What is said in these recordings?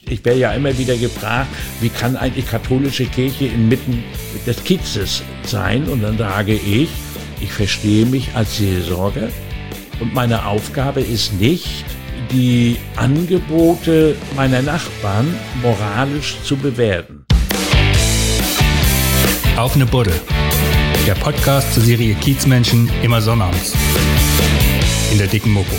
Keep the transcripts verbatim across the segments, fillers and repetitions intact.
Ich werde ja immer wieder gefragt, wie kann eigentlich katholische Kirche inmitten des Kiezes sein? Und dann sage ich, ich verstehe mich als Seelsorger und meine Aufgabe ist nicht, die Angebote meiner Nachbarn moralisch zu bewerten. Auf ne Budde. Der Podcast zur Serie Kiezmenschen immer sonnabends. In der dicken Mopo.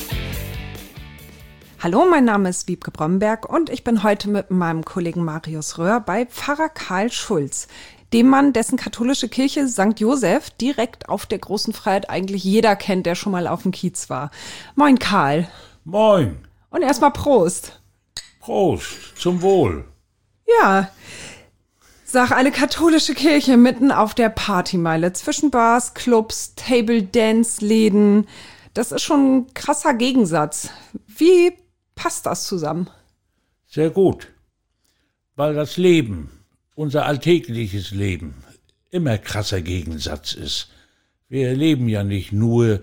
Hallo, mein Name ist Wiebke Bromberg und ich bin heute mit meinem Kollegen Marius Röhr bei Pfarrer Karl Schulz, dem Mann, dessen katholische Kirche Sankt Joseph direkt auf der Großen Freiheit eigentlich jeder kennt, der schon mal auf dem Kiez war. Moin Karl. Moin. Und erstmal Prost. Prost, zum Wohl. Ja, sag eine katholische Kirche mitten auf der Partymeile zwischen Bars, Clubs, Table Dance Läden. Das ist schon ein krasser Gegensatz. Wie passt das zusammen? Sehr gut, weil das Leben, unser alltägliches Leben, immer krasser Gegensatz ist. Wir erleben ja nicht nur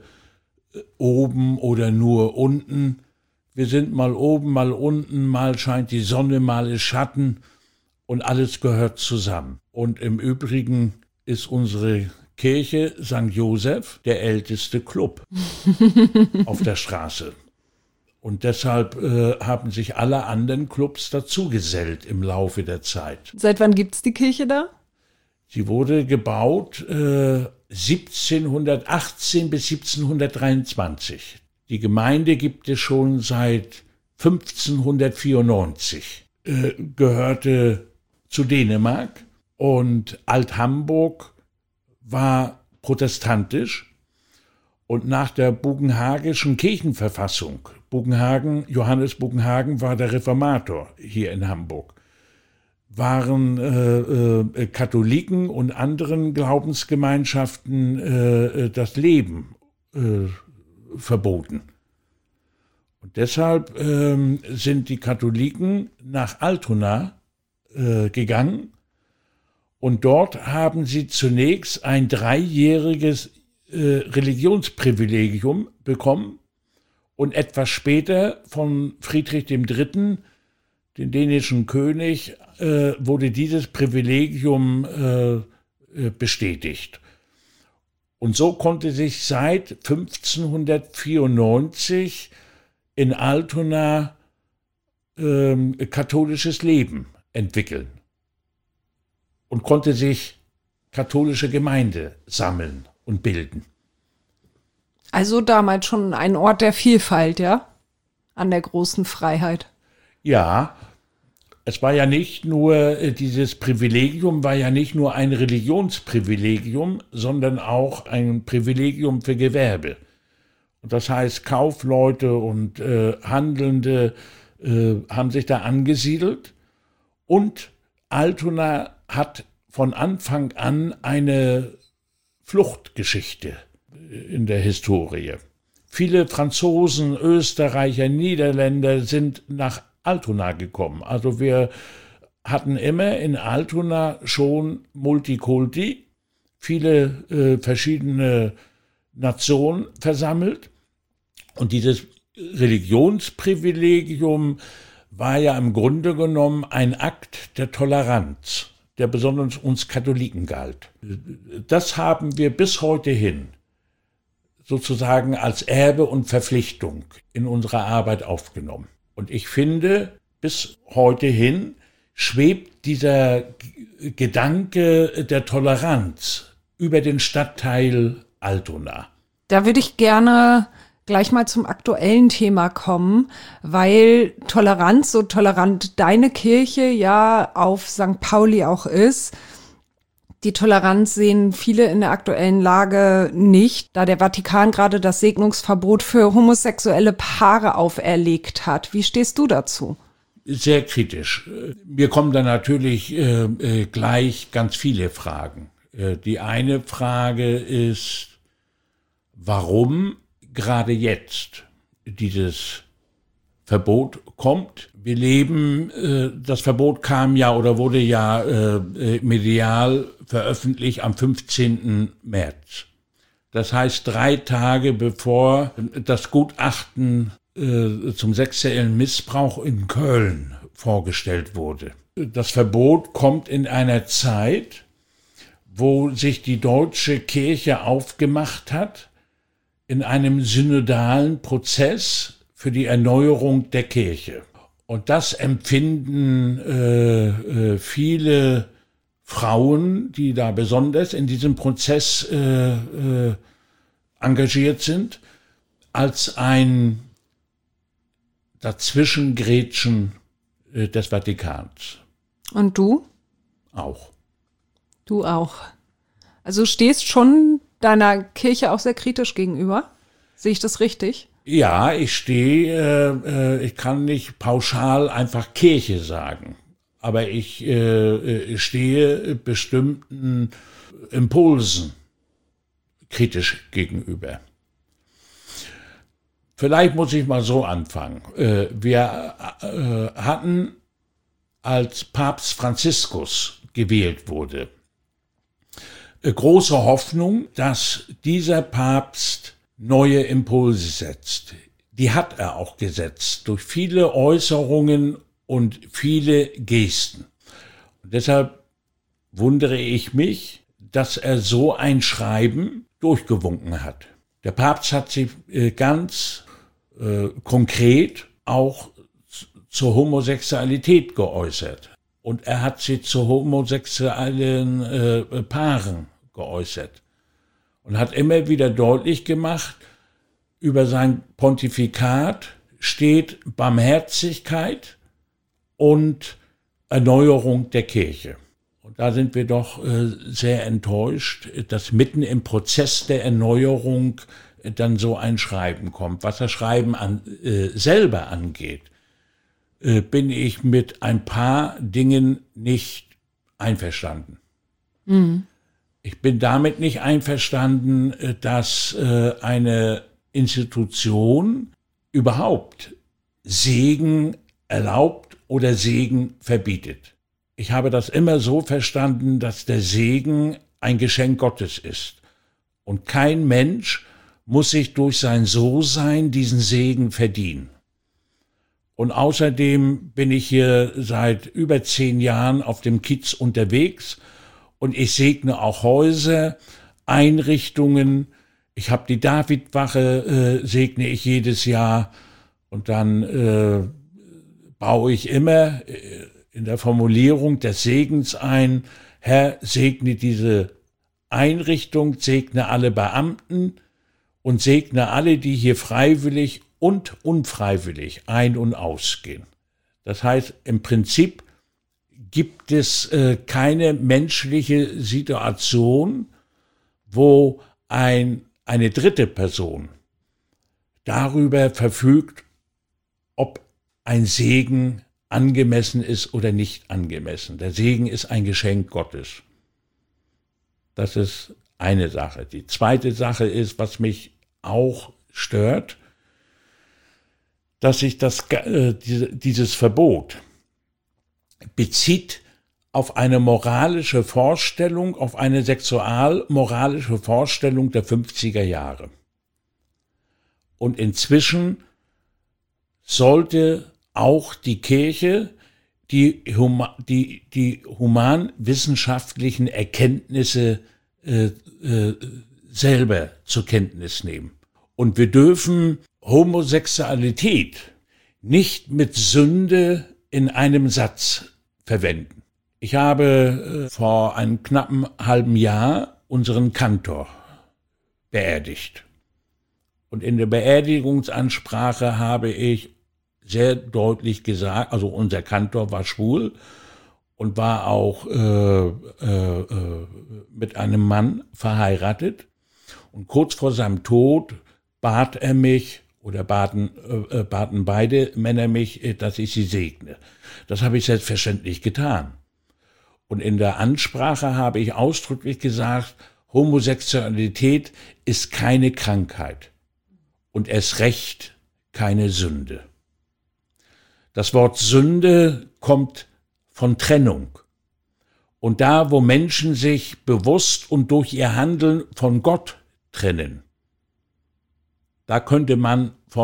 oben oder nur unten. Wir sind mal oben, mal unten, mal scheint die Sonne, mal ist Schatten und alles gehört zusammen. Und im Übrigen ist unsere Kirche Sankt Joseph der älteste Club auf der Straße. Und deshalb äh, haben sich alle anderen Clubs dazugesellt im Laufe der Zeit. Seit wann gibt's die Kirche da? Sie wurde gebaut äh, siebzehnhundertachtzehn bis siebzehnhundertdreiundzwanzig. Die Gemeinde gibt es schon seit fünfzehnhundertvierundneunzig. Äh, gehörte zu Dänemark und Alt-Hamburg war protestantisch. Und nach der Bugenhagenischen Kirchenverfassung, Bugenhagen, Johannes Bugenhagen war der Reformator hier in Hamburg, waren äh, äh, Katholiken und anderen Glaubensgemeinschaften äh, das Leben äh, verboten. Und deshalb äh, sind die Katholiken nach Altona äh, gegangen und dort haben sie zunächst ein dreijähriges Religionsprivilegium bekommen und etwas später von Friedrich dem Dritten, dem dänischen König, äh, wurde dieses Privilegium äh, bestätigt. Und so konnte sich seit fünfzehnhundertvierundneunzig in Altona äh, katholisches Leben entwickeln und konnte sich katholische Gemeinde sammeln und bilden. Also damals schon ein Ort der Vielfalt, ja? An der Großen Freiheit. Ja, es war ja nicht nur, dieses Privilegium war ja nicht nur ein Religionsprivilegium, sondern auch ein Privilegium für Gewerbe. Und das heißt, Kaufleute und äh, Handelnde äh, haben sich da angesiedelt und Altona hat von Anfang an eine Fluchtgeschichte in der Historie. Viele Franzosen, Österreicher, Niederländer sind nach Altona gekommen. Also wir hatten immer in Altona schon Multikulti, viele äh, verschiedene Nationen versammelt. Und dieses Religionsprivilegium war ja im Grunde genommen ein Akt der Toleranz, der besonders uns Katholiken galt. Das haben wir bis heute hin sozusagen als Erbe und Verpflichtung in unserer Arbeit aufgenommen. Und ich finde, bis heute hin schwebt dieser G- Gedanke der Toleranz über den Stadtteil Altona. Da würde ich gerne gleich mal zum aktuellen Thema kommen, weil Toleranz, so tolerant deine Kirche ja auf Sankt Pauli auch ist, die Toleranz sehen viele in der aktuellen Lage nicht, da der Vatikan gerade das Segnungsverbot für homosexuelle Paare auferlegt hat. Wie stehst du dazu? Sehr kritisch. Mir kommen da natürlich äh, äh, gleich ganz viele Fragen. Äh, die eine Frage ist, warum gerade jetzt dieses Verbot kommt. Wir leben, äh, das Verbot kam ja oder wurde ja äh, medial veröffentlicht am fünfzehnten März. Das heißt, drei Tage bevor das Gutachten äh, zum sexuellen Missbrauch in Köln vorgestellt wurde. Das Verbot kommt in einer Zeit, wo sich die deutsche Kirche aufgemacht hat, in einem synodalen Prozess für die Erneuerung der Kirche. Und das empfinden äh, äh, viele Frauen, die da besonders in diesem Prozess äh, äh, engagiert sind, als ein Dazwischengrätschen äh, des Vatikans. Und du? Auch. Du auch. Also stehst schon deiner Kirche auch sehr kritisch gegenüber? Sehe ich das richtig? Ja, ich stehe, äh, ich kann nicht pauschal einfach Kirche sagen, aber ich äh, stehe bestimmten Impulsen kritisch gegenüber. Vielleicht muss ich mal so anfangen. Äh, wir äh, hatten, als Papst Franziskus gewählt wurde, äh, große Hoffnung, dass dieser Papst neue Impulse setzt. Die hat er auch gesetzt, durch viele Äußerungen und viele Gesten. Und deshalb wundere ich mich, dass er so ein Schreiben durchgewunken hat. Der Papst hat sich äh, ganz äh, konkret auch zur Homosexualität geäußert. Und er hat sich zu homosexuellen äh, Paaren geäußert. Und hat immer wieder deutlich gemacht, über sein Pontifikat steht Barmherzigkeit und Erneuerung der Kirche. Und da sind wir doch äh, sehr enttäuscht, dass mitten im Prozess der Erneuerung äh, dann so ein Schreiben kommt. Was das Schreiben an, äh, selber angeht, äh, bin ich mit ein paar Dingen nicht einverstanden. Mhm. Ich bin damit nicht einverstanden, dass eine Institution überhaupt Segen erlaubt oder Segen verbietet. Ich habe das immer so verstanden, dass der Segen ein Geschenk Gottes ist. Und kein Mensch muss sich durch sein So-Sein diesen Segen verdienen. Und außerdem bin ich hier seit über zehn Jahren auf dem Kiez unterwegs. Und ich segne auch Häuser, Einrichtungen. Ich habe die Davidwache, äh, segne ich jedes Jahr. Und dann äh, baue ich immer äh, in der Formulierung des Segens ein: Herr, segne diese Einrichtung, segne alle Beamten und segne alle, die hier freiwillig und unfreiwillig ein- und ausgehen. Das heißt, im Prinzip gibt es äh, keine menschliche Situation, wo ein, eine dritte Person darüber verfügt, ob ein Segen angemessen ist oder nicht angemessen. Der Segen ist ein Geschenk Gottes. Das ist eine Sache. Die zweite Sache ist, was mich auch stört, dass sich das, äh, diese, dieses Verbot bezieht auf eine moralische Vorstellung, auf eine sexualmoralische Vorstellung der fünfziger Jahre. Und inzwischen sollte auch die Kirche die, die, die humanwissenschaftlichen Erkenntnisse äh, äh, selber zur Kenntnis nehmen. Und wir dürfen Homosexualität nicht mit Sünde in einem Satz verwenden. Ich habe äh, vor einem knappen halben Jahr unseren Kantor beerdigt. Und in der Beerdigungsansprache habe ich sehr deutlich gesagt, also unser Kantor war schwul und war auch äh, äh, äh, mit einem Mann verheiratet. Und kurz vor seinem Tod bat er mich, oder baten, äh, baten beide Männer mich, äh, dass ich sie segne. Das habe ich selbstverständlich getan. Und in der Ansprache habe ich ausdrücklich gesagt, Homosexualität ist keine Krankheit und erst recht keine Sünde. Das Wort Sünde kommt von Trennung. Und da, wo Menschen sich bewusst und durch ihr Handeln von Gott trennen, da könnte man von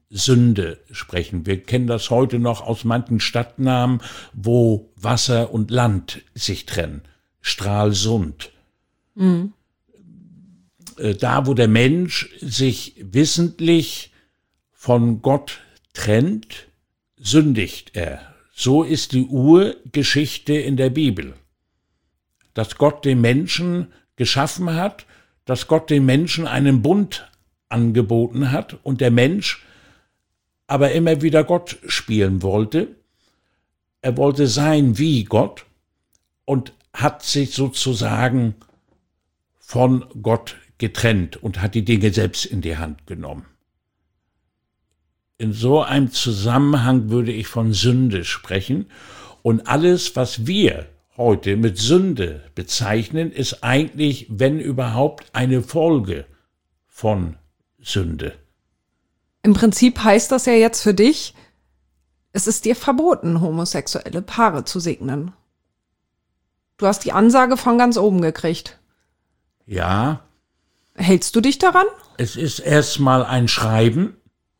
Sünde sprechen. Wir kennen das heute noch aus manchen Stadtnamen, wo Wasser und Land sich trennen. Stralsund. Mhm. Da, wo der Mensch sich wissentlich von Gott trennt, sündigt er. So ist die Urgeschichte in der Bibel. Dass Gott den Menschen geschaffen hat, dass Gott den Menschen einen Bund angeboten hat und der Mensch aber immer wieder Gott spielen wollte. Er wollte sein wie Gott und hat sich sozusagen von Gott getrennt und hat die Dinge selbst in die Hand genommen. In so einem Zusammenhang würde ich von Sünde sprechen. Und alles, was wir heute mit Sünde bezeichnen, ist eigentlich, wenn überhaupt, eine Folge von Sünde. Im Prinzip heißt das ja jetzt für dich, es ist dir verboten, homosexuelle Paare zu segnen. Du hast die Ansage von ganz oben gekriegt. Ja. Hältst du dich daran? Es ist erstmal ein Schreiben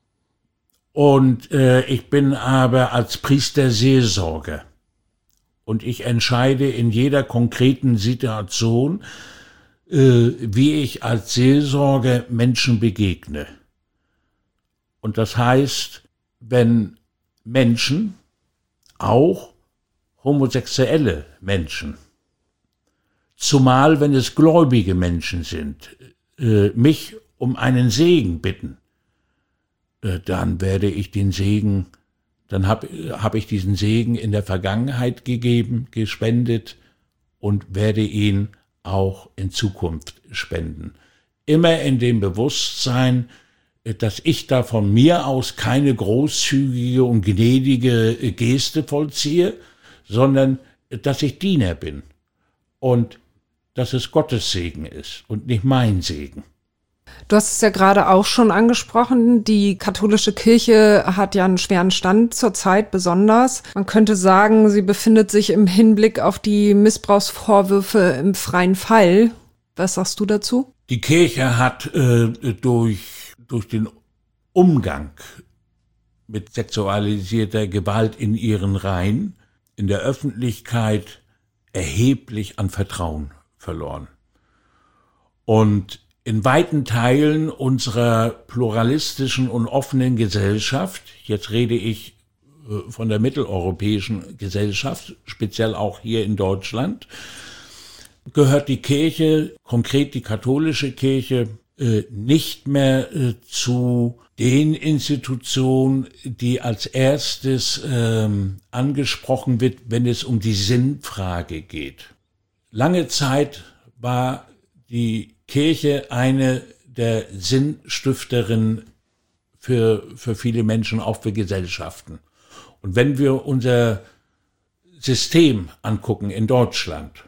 und äh, ich bin aber als Priester Seelsorger. Und ich entscheide in jeder konkreten Situation, äh, wie ich als Seelsorger Menschen begegne. Und das heißt, wenn Menschen, auch homosexuelle Menschen, zumal wenn es gläubige Menschen sind, äh, mich um einen Segen bitten, äh, dann werde ich den Segen, dann habe hab ich diesen Segen in der Vergangenheit gegeben, gespendet und werde ihn auch in Zukunft spenden. Immer in dem Bewusstsein, dass ich da von mir aus keine großzügige und gnädige Geste vollziehe, sondern dass ich Diener bin und dass es Gottes Segen ist und nicht mein Segen. Du hast es ja gerade auch schon angesprochen, die katholische Kirche hat ja einen schweren Stand zurzeit besonders. Man könnte sagen, sie befindet sich im Hinblick auf die Missbrauchsvorwürfe im freien Fall. Was sagst du dazu? Die Kirche hat äh, durch, durch den Umgang mit sexualisierter Gewalt in ihren Reihen in der Öffentlichkeit erheblich an Vertrauen verloren. Und in weiten Teilen unserer pluralistischen und offenen Gesellschaft, jetzt rede ich äh, von der mitteleuropäischen Gesellschaft, speziell auch hier in Deutschland, gehört die Kirche, konkret die katholische Kirche, äh, nicht mehr äh, zu den Institutionen, die als erstes ähm, angesprochen wird, wenn es um die Sinnfrage geht. Lange Zeit war die Kirche eine der Sinnstifterinnen für, für viele Menschen, auch für Gesellschaften. Und wenn wir unser System angucken in Deutschland,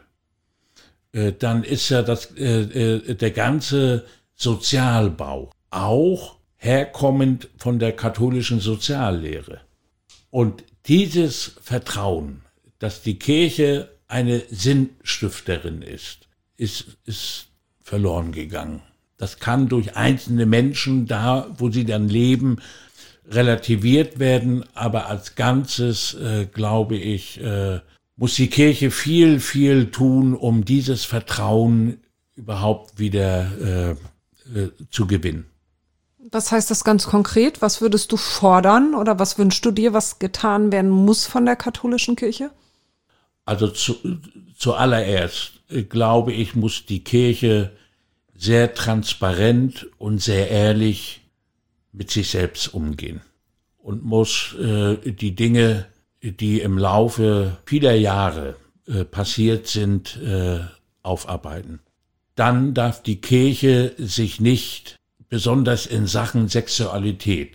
äh, dann ist ja das, äh, äh, der ganze Sozialbau auch herkommend von der katholischen Soziallehre. Und dieses Vertrauen, dass die Kirche eine Sinnstifterin ist, ist, ist verloren gegangen. Das kann durch einzelne Menschen da, wo sie dann leben, relativiert werden, aber als Ganzes, äh, glaube ich, äh, muss die Kirche viel, viel tun, um dieses Vertrauen überhaupt wieder äh, äh, zu gewinnen. Was heißt das ganz konkret? Was würdest du fordern oder was wünschst du dir, was getan werden muss von der katholischen Kirche? Also zu, zuallererst, äh, glaube ich, muss die Kirche sehr transparent und sehr ehrlich mit sich selbst umgehen und muss äh, die Dinge, die im Laufe vieler Jahre äh, passiert sind, äh, aufarbeiten. Dann darf die Kirche sich nicht besonders in Sachen Sexualität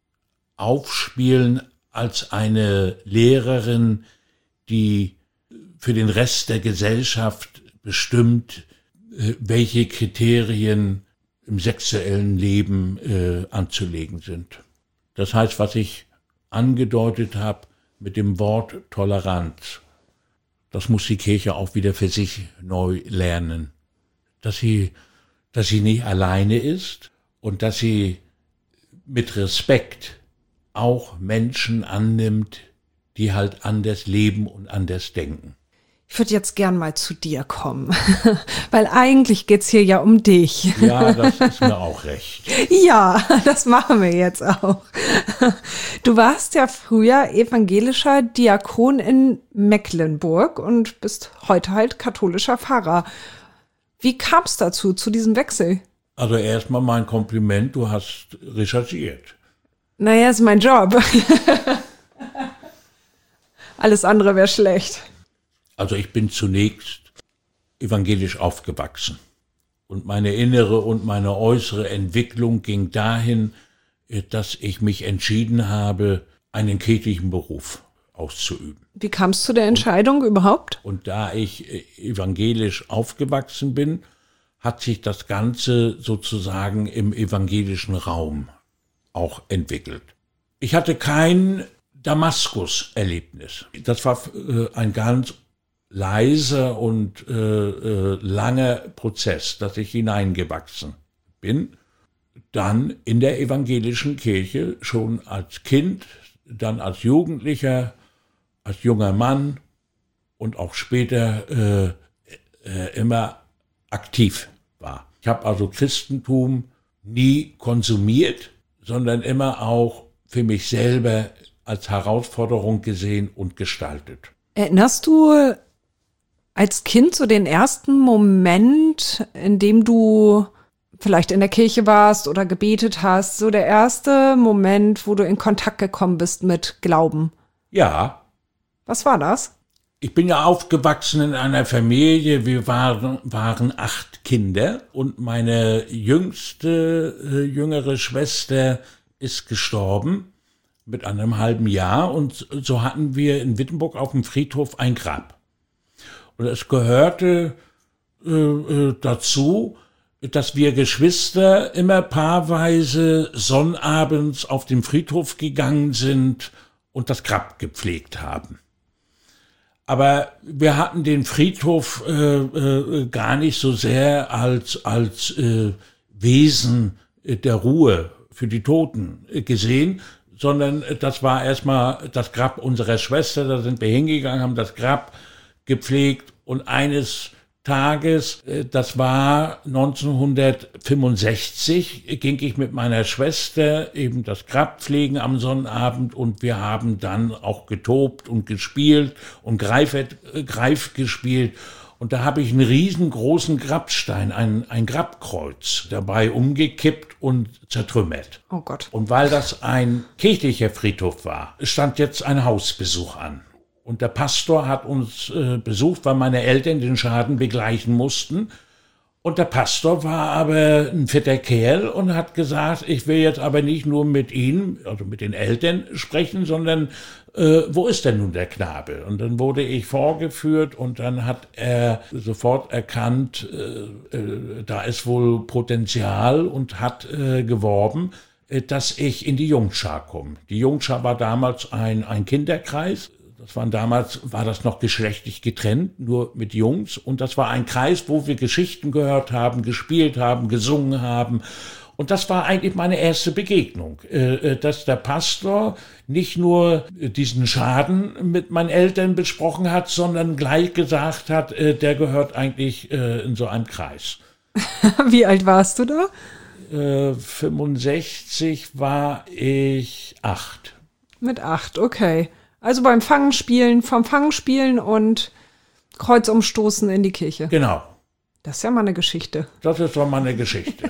aufspielen als eine Lehrerin, die für den Rest der Gesellschaft bestimmt, welche Kriterien im sexuellen Leben äh, anzulegen sind. Das heißt, was ich angedeutet habe mit dem Wort Toleranz, das muss die Kirche auch wieder für sich neu lernen. Dass sie, dass sie nicht alleine ist und dass sie mit Respekt auch Menschen annimmt, die halt anders leben und anders denken. Ich würde jetzt gern mal zu dir kommen, weil eigentlich geht's hier ja um dich. Ja, das ist mir auch recht. Ja, das machen wir jetzt auch. Du warst ja früher evangelischer Diakon in Mecklenburg und bist heute halt katholischer Pfarrer. Wie kam es dazu, zu diesem Wechsel? Also erstmal mein Kompliment, du hast recherchiert. Naja, ist mein Job. Alles andere wäre schlecht. Also ich bin zunächst evangelisch aufgewachsen. Und meine innere und meine äußere Entwicklung ging dahin, dass ich mich entschieden habe, einen kirchlichen Beruf auszuüben. Wie kam es zu der Entscheidung und, überhaupt? Und da ich evangelisch aufgewachsen bin, hat sich das Ganze sozusagen im evangelischen Raum auch entwickelt. Ich hatte kein Damaskus-Erlebnis. Das war äh, ein ganz leiser und äh, äh, langer Prozess, dass ich hineingewachsen bin. Dann in der evangelischen Kirche, schon als Kind, dann als Jugendlicher, als junger Mann und auch später äh, äh, immer aktiv war. Ich habe also Christentum nie konsumiert, sondern immer auch für mich selber als Herausforderung gesehen und gestaltet. Erinnerst du als Kind so den ersten Moment, in dem du vielleicht in der Kirche warst oder gebetet hast, so der erste Moment, wo du in Kontakt gekommen bist mit Glauben? Ja. Was war das? Ich bin ja aufgewachsen in einer Familie, wir waren, waren acht Kinder und meine jüngste, äh, jüngere Schwester ist gestorben mit einem halben Jahr und so hatten wir in Wittenburg auf dem Friedhof ein Grab. Und es gehörte äh, äh, dazu, dass wir Geschwister immer paarweise sonnabends auf den Friedhof gegangen sind und das Grab gepflegt haben. Aber wir hatten den Friedhof äh, äh, gar nicht so sehr als, als äh, Wesen der Ruhe für die Toten äh, gesehen, sondern das war erstmal das Grab unserer Schwester, da sind wir hingegangen, haben das Grab gepflegt und eines Tages, äh, das war neunzehnhundertfünfundsechzig, ging ich mit meiner Schwester eben das Grab pflegen am Sonnabend und wir haben dann auch getobt und gespielt und Greif, äh, Greif gespielt. Und da habe ich einen riesengroßen Grabstein, ein, ein Grabkreuz dabei umgekippt und zertrümmert. Oh Gott. Und weil das ein kirchlicher Friedhof war, stand jetzt ein Hausbesuch an. Und der Pastor hat uns äh, besucht, weil meine Eltern den Schaden begleichen mussten. Und der Pastor war aber ein fitter Kerl und hat gesagt, ich will jetzt aber nicht nur mit Ihnen, also mit den Eltern sprechen, sondern äh, wo ist denn nun der Knabe? Und dann wurde ich vorgeführt und dann hat er sofort erkannt, äh, äh, da ist wohl Potenzial und hat äh, geworben, äh, dass ich in die Jungschar komme. Die Jungschar war damals ein, ein Kinderkreis. Das waren damals, war das noch geschlechtlich getrennt, nur mit Jungs. Und das war ein Kreis, wo wir Geschichten gehört haben, gespielt haben, gesungen haben. Und das war eigentlich meine erste Begegnung, dass der Pastor nicht nur diesen Schaden mit meinen Eltern besprochen hat, sondern gleich gesagt hat, der gehört eigentlich in so einem Kreis. Wie alt warst du da? fünfundsechzig war ich acht. Mit acht, okay. Also beim Fangenspielen, vom Fangenspielen und Kreuzumstoßen in die Kirche. Genau. Das ist ja mal eine Geschichte. Das ist doch mal eine Geschichte.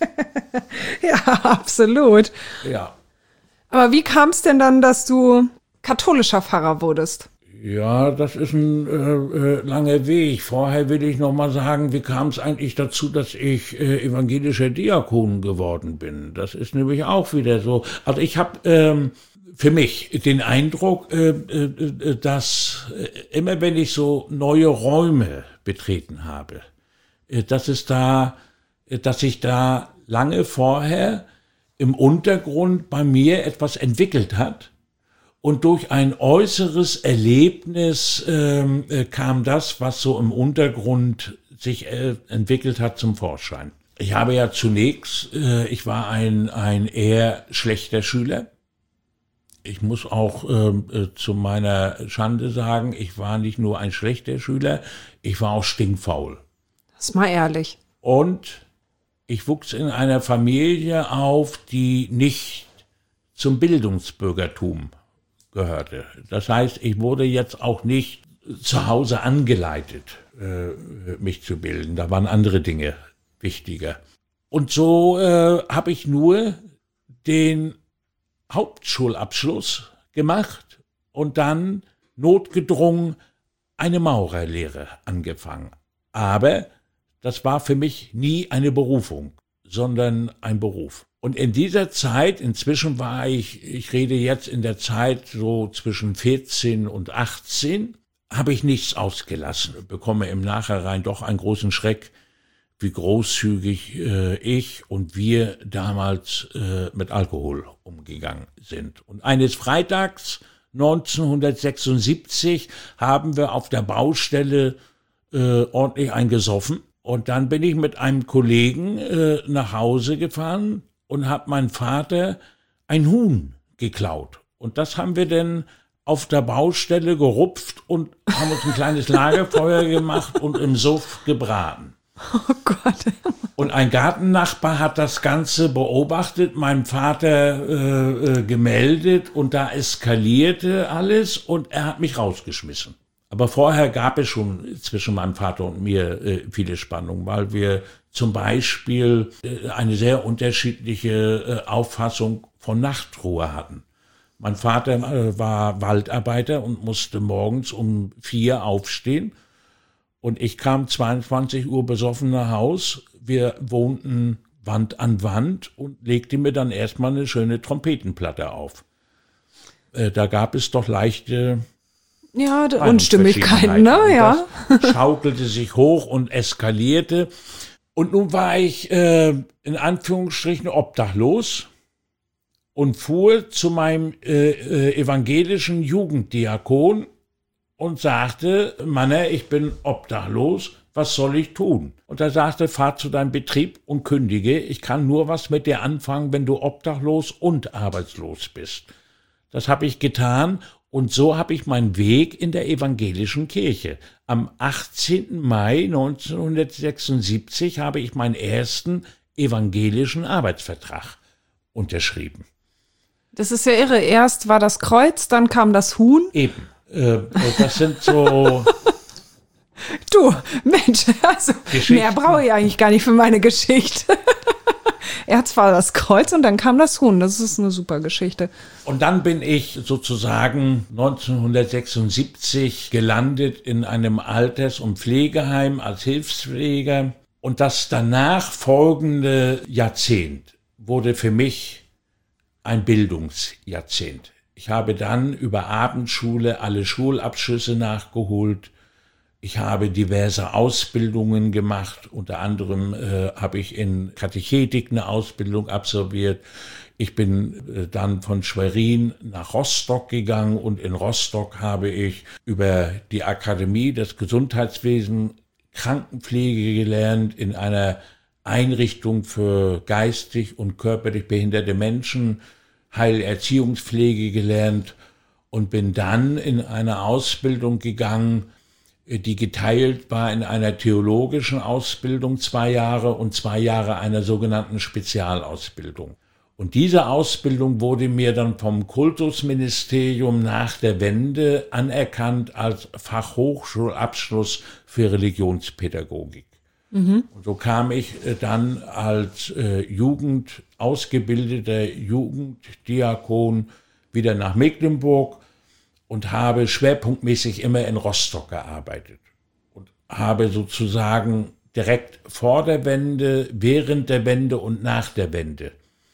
Ja, absolut. Ja. Aber wie kam es denn dann, dass du katholischer Pfarrer wurdest? Ja, das ist ein äh, äh, langer Weg. Vorher will ich noch mal sagen, wie kam es eigentlich dazu, dass ich äh, evangelischer Diakon geworden bin? Das ist nämlich auch wieder so. Also ich habe ähm, für mich den Eindruck, äh, äh, dass äh, immer wenn ich so neue Räume betreten habe, äh, dass es da, äh, dass sich da lange vorher im Untergrund bei mir etwas entwickelt hat. Und durch ein äußeres Erlebnis ähm, äh, kam das, was so im Untergrund sich äh, entwickelt hat, zum Vorschein. Ich habe ja zunächst, äh, ich war ein, ein eher schlechter Schüler. Ich muss auch äh, zu meiner Schande sagen, ich war nicht nur ein schlechter Schüler, ich war auch stinkfaul. Das ist mal ehrlich. Und ich wuchs in einer Familie auf, die nicht zum Bildungsbürgertum gehörte. Das heißt, ich wurde jetzt auch nicht zu Hause angeleitet, äh, mich zu bilden. Da waren andere Dinge wichtiger. Und so äh, habe ich nur den Hauptschulabschluss gemacht und dann notgedrungen eine Maurerlehre angefangen. Aber das war für mich nie eine Berufung, sondern ein Beruf. Und in dieser Zeit, inzwischen war ich, ich rede jetzt in der Zeit so zwischen vierzehn und achtzehn, habe ich nichts ausgelassen, bekomme im Nachhinein doch einen großen Schreck, wie großzügig äh, ich und wir damals äh, mit Alkohol umgegangen sind. Und eines Freitags neunzehnhundertsechsundsiebzig haben wir auf der Baustelle äh, ordentlich eingesoffen. Und dann bin ich mit einem Kollegen äh, nach Hause gefahren und habe meinem Vater ein Huhn geklaut. Und das haben wir dann auf der Baustelle gerupft und haben uns ein kleines Lagerfeuer gemacht und im Suff gebraten. Oh Gott. Und ein Gartennachbar hat das Ganze beobachtet, meinem Vater äh, äh, gemeldet und da eskalierte alles und er hat mich rausgeschmissen. Aber vorher gab es schon zwischen meinem Vater und mir äh, viele Spannungen, weil wir zum Beispiel äh, eine sehr unterschiedliche äh, Auffassung von Nachtruhe hatten. Mein Vater äh, war Waldarbeiter und musste morgens um vier aufstehen. Und ich kam zweiundzwanzig Uhr besoffen nach Haus. Wir wohnten Wand an Wand und legte mir dann erstmal eine schöne Trompetenplatte auf. Äh, da gab es doch leichte Ja, Unstimmigkeiten, ne? Ja. Das schaukelte sich hoch und eskalierte. Und nun war ich äh, in Anführungsstrichen obdachlos und fuhr zu meinem äh, äh, evangelischen Jugenddiakon und sagte, Manne, ich bin obdachlos, was soll ich tun? Und er sagte, fahr zu deinem Betrieb und kündige. Ich kann nur was mit dir anfangen, wenn du obdachlos und arbeitslos bist. Das habe ich getan und so habe ich meinen Weg in der evangelischen Kirche. Am achtzehnten Mai neunzehnhundertsechsundsiebzig habe ich meinen ersten evangelischen Arbeitsvertrag unterschrieben. Das ist ja irre. Erst war das Kreuz, dann kam das Huhn. Eben. Äh, das sind so... Du, Mensch, also mehr brauche ich eigentlich gar nicht für meine Geschichte. Erst war das Kreuz und dann kam das Huhn. Das ist eine super Geschichte. Und dann bin ich sozusagen neunzehnhundertsechsundsiebzig gelandet in einem Alters- und Pflegeheim als Hilfspfleger. Und das danach folgende Jahrzehnt wurde für mich ein Bildungsjahrzehnt. Ich habe dann über Abendschule alle Schulabschlüsse nachgeholt. Ich habe diverse Ausbildungen gemacht. Unter anderem äh, habe ich in Katechetik eine Ausbildung absolviert. Ich bin äh, dann von Schwerin nach Rostock gegangen und in Rostock habe ich über die Akademie des Gesundheitswesens Krankenpflege gelernt in einer Einrichtung für geistig und körperlich behinderte Menschen, Heilerziehungspflege gelernt und bin dann in eine Ausbildung gegangen, die geteilt war in einer theologischen Ausbildung zwei Jahre und zwei Jahre einer sogenannten Spezialausbildung. Und diese Ausbildung wurde mir dann vom Kultusministerium nach der Wende anerkannt als Fachhochschulabschluss für Religionspädagogik. Mhm. Und so kam ich dann als äh, Jugend, ausgebildeter Jugenddiakon wieder nach Mecklenburg und habe schwerpunktmäßig immer in Rostock gearbeitet und habe sozusagen direkt vor der Wende, während der Wende und nach der Wende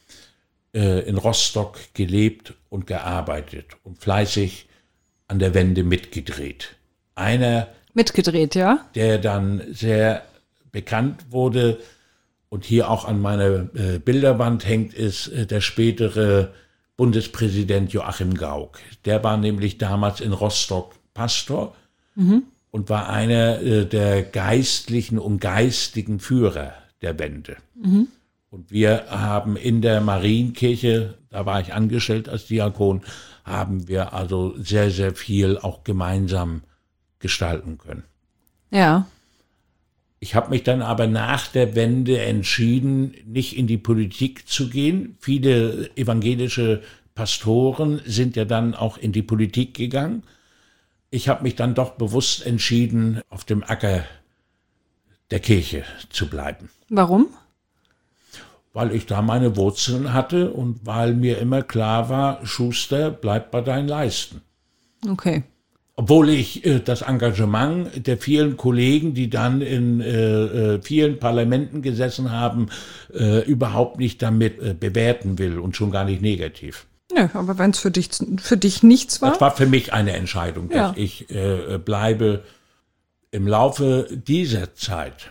äh, in Rostock gelebt und gearbeitet und fleißig an der Wende mitgedreht. Einer mitgedreht, ja, der dann sehr bekannt wurde und hier auch an meiner äh, Bilderwand hängt, ist äh, der spätere Bundespräsident Joachim Gauck. Der war nämlich damals in Rostock Pastor mhm. und war einer äh, der geistlichen und geistigen Führer der Wende. Mhm. Und wir haben in der Marienkirche, da war ich angestellt als Diakon, haben wir also sehr, sehr viel auch gemeinsam gestalten können. Ja. Ich habe mich dann aber nach der Wende entschieden, nicht in die Politik zu gehen. Viele evangelische Pastoren sind ja dann auch in die Politik gegangen. Ich habe mich dann doch bewusst entschieden, auf dem Acker der Kirche zu bleiben. Warum? Weil ich da meine Wurzeln hatte und weil mir immer klar war, Schuster, bleib bei deinen Leisten. Okay. Obwohl ich äh, das Engagement der vielen Kollegen, die dann in äh, äh, vielen Parlamenten gesessen haben, äh, überhaupt nicht damit äh, bewerten will und schon gar nicht negativ. Ja, aber wenn es für dich, für dich nichts war? Das war für mich eine Entscheidung, dass ja. ich äh, bleibe. Im Laufe dieser Zeit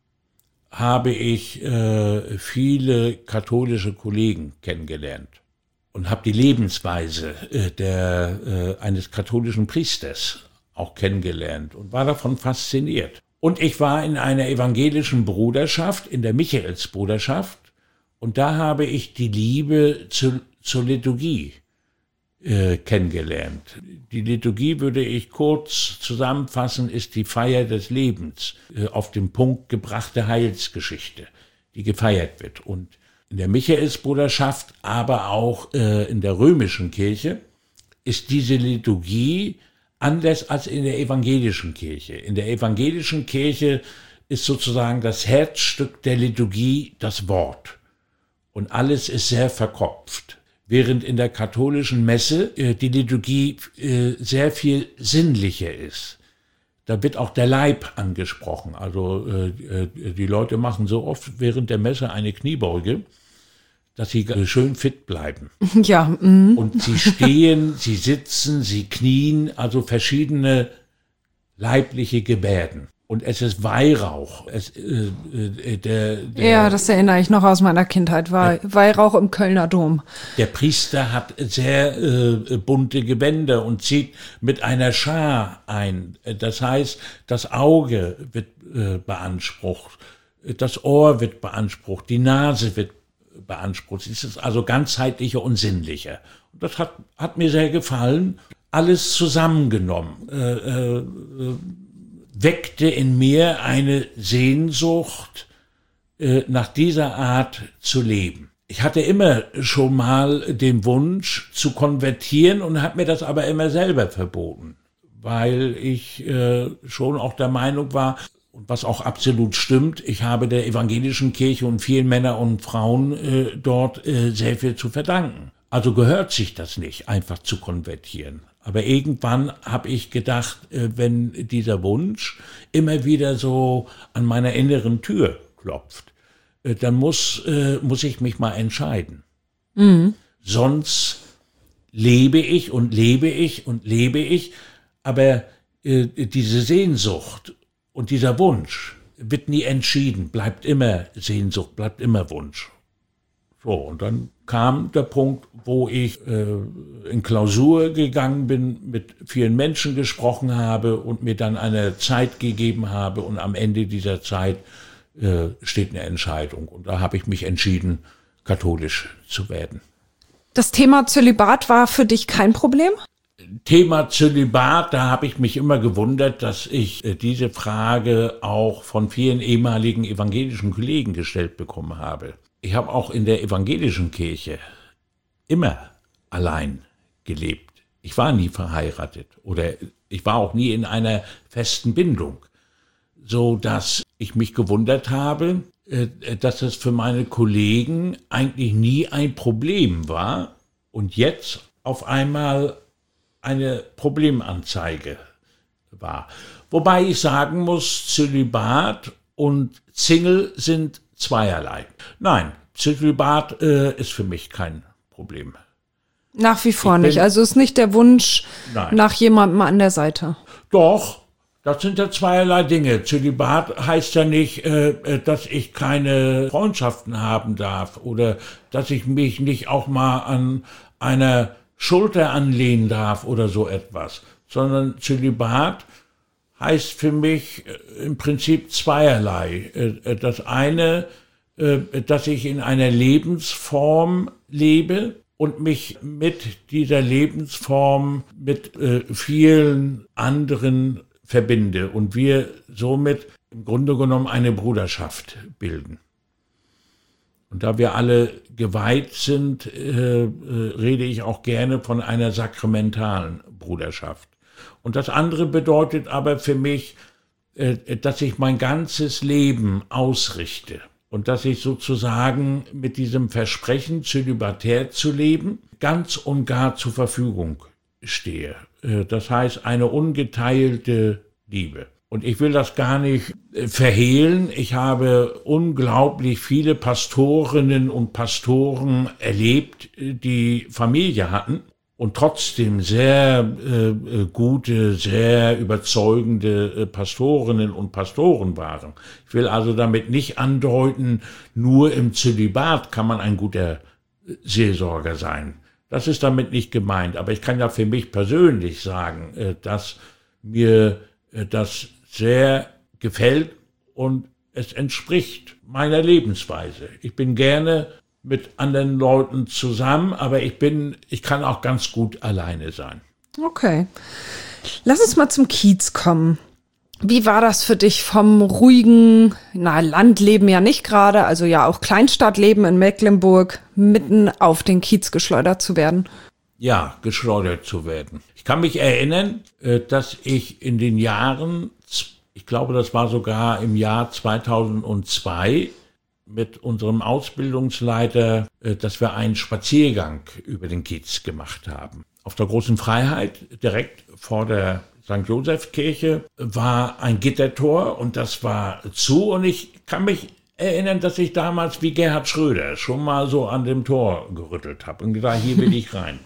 habe ich äh, viele katholische Kollegen kennengelernt und habe die Lebensweise äh, der, äh, eines katholischen Priesters auch kennengelernt und war davon fasziniert. Und ich war in einer evangelischen Bruderschaft, in der Michaelsbruderschaft, und da habe ich die Liebe zu, zur Liturgie äh, kennengelernt. Die Liturgie, würde ich kurz zusammenfassen, ist die Feier des Lebens, äh, auf den Punkt gebrachte Heilsgeschichte, die gefeiert wird. Und in der Michaelsbruderschaft, aber auch äh, in der römischen Kirche, ist diese Liturgie anders als in der evangelischen Kirche. In der evangelischen Kirche ist sozusagen das Herzstück der Liturgie das Wort. Und alles ist sehr verkopft. Während in der katholischen Messe äh, die Liturgie äh, sehr viel sinnlicher ist. Da wird auch der Leib angesprochen. Also äh, die Leute machen so oft während der Messe eine Kniebeuge, dass sie äh, schön fit bleiben. Ja. Mm. Und sie stehen, sie sitzen, sie knien, also verschiedene leibliche Gebärden. Und es ist Weihrauch. Es, äh, äh, der, der, ja, das erinnere ich noch aus meiner Kindheit. Wei- ja. Weihrauch im Kölner Dom. Der Priester hat sehr äh, bunte Gewänder und zieht mit einer Schar ein. Das heißt, das Auge wird äh, beansprucht, das Ohr wird beansprucht, die Nase wird beansprucht. Es ist also ganzheitlicher und sinnlicher. Und das hat, hat mir sehr gefallen. Alles zusammengenommen. Äh, äh, weckte in mir eine Sehnsucht, äh, nach dieser Art zu leben. Ich hatte immer schon mal den Wunsch zu konvertieren und habe mir das aber immer selber verboten, weil ich äh, schon auch der Meinung war, und was auch absolut stimmt, ich habe der evangelischen Kirche und vielen Männern und Frauen äh, dort äh, sehr viel zu verdanken. Also gehört sich das nicht, einfach zu konvertieren. Aber irgendwann habe ich gedacht, wenn dieser Wunsch immer wieder so an meiner inneren Tür klopft, dann muss, muss ich mich mal entscheiden. Mhm. Sonst lebe ich und lebe ich und lebe ich, aber diese Sehnsucht und dieser Wunsch wird nie entschieden, bleibt immer Sehnsucht, bleibt immer Wunsch. So, und dann kam der Punkt, wo ich äh, in Klausur gegangen bin, mit vielen Menschen gesprochen habe und mir dann eine Zeit gegeben habe. Und am Ende dieser Zeit äh, steht eine Entscheidung. Und da habe ich mich entschieden, katholisch zu werden. Das Thema Zölibat war für dich kein Problem? Thema Zölibat, da habe ich mich immer gewundert, dass ich äh, diese Frage auch von vielen ehemaligen evangelischen Kollegen gestellt bekommen habe. Ich habe auch in der evangelischen Kirche immer allein gelebt. Ich war nie verheiratet oder ich war auch nie in einer festen Bindung, so dass ich mich gewundert habe, dass es für meine Kollegen eigentlich nie ein Problem war und jetzt auf einmal eine Problemanzeige war. Wobei ich sagen muss, Zölibat und Single sind zweierlei. Nein, Zölibat äh, ist für mich kein Problem. Nach wie vor nicht. Also ist nicht der Wunsch nein. nach jemandem an der Seite. Doch, das sind ja zweierlei Dinge. Zölibat heißt ja nicht, äh, dass ich keine Freundschaften haben darf oder dass ich mich nicht auch mal an einer Schulter anlehnen darf oder so etwas. Sondern Zölibat heißt für mich im Prinzip zweierlei. Das eine, dass ich in einer Lebensform lebe und mich mit dieser Lebensform mit vielen anderen verbinde und wir somit im Grunde genommen eine Bruderschaft bilden. Und da wir alle geweiht sind, äh, äh, rede ich auch gerne von einer sakramentalen Bruderschaft. Und das andere bedeutet aber für mich, äh, dass ich mein ganzes Leben ausrichte und dass ich sozusagen mit diesem Versprechen, zölibatär zu leben, ganz und gar zur Verfügung stehe. Äh, das heißt, eine ungeteilte Liebe. Und ich will das gar nicht verhehlen. Ich habe unglaublich viele Pastorinnen und Pastoren erlebt, die Familie hatten und trotzdem sehr äh, gute, sehr überzeugende äh, Pastorinnen und Pastoren waren. Ich will also damit nicht andeuten, nur im Zölibat kann man ein guter Seelsorger sein. Das ist damit nicht gemeint. Aber ich kann ja für mich persönlich sagen, äh, dass mir äh, das sehr gefällt und es entspricht meiner Lebensweise. Ich bin gerne mit anderen Leuten zusammen, aber ich bin, ich kann auch ganz gut alleine sein. Okay. Lass uns mal zum Kiez kommen. Wie war das für dich vom ruhigen, na, Landleben ja nicht gerade, also ja auch Kleinstadtleben in Mecklenburg, mitten auf den Kiez geschleudert zu werden? Ja, geschleudert zu werden. Ich kann mich erinnern, dass ich in den Jahren, ich glaube, das war sogar im Jahr zweitausendzwei, mit unserem Ausbildungsleiter, dass wir einen Spaziergang über den Kiez gemacht haben. Auf der Großen Freiheit, direkt vor der Sankt Joseph-Kirche, war ein Gittertor und das war zu. Und ich kann mich erinnern, dass ich damals wie Gerhard Schröder schon mal so an dem Tor gerüttelt habe und gesagt, hier will ich rein.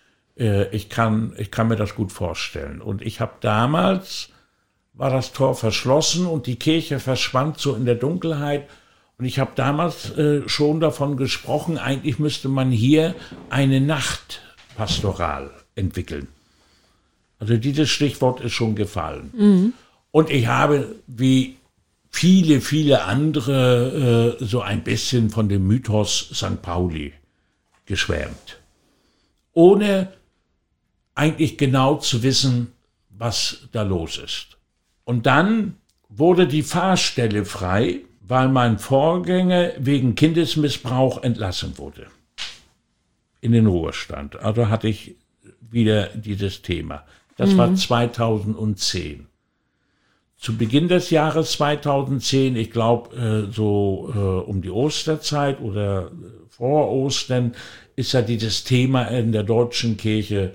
Ich kann, ich kann mir das gut vorstellen. Und ich habe damals, war das Tor verschlossen und die Kirche verschwand so in der Dunkelheit. Und ich habe damals äh, schon davon gesprochen, eigentlich müsste man hier eine Nachtpastoral entwickeln. Also dieses Stichwort ist schon gefallen. Mhm. Und ich habe, wie viele, viele andere, äh, so ein bisschen von dem Mythos Sankt Pauli geschwärmt. Ohne eigentlich genau zu wissen, was da los ist. Und dann wurde die Pfarrstelle frei, weil mein Vorgänger wegen Kindesmissbrauch entlassen wurde. In den Ruhestand. Also hatte ich wieder dieses Thema. Das mhm. war zweitausendzehn. Zu Beginn des Jahres zweitausendzehn, ich glaube äh, so äh, um die Osterzeit oder vor Ostern, ist ja dieses Thema in der deutschen Kirche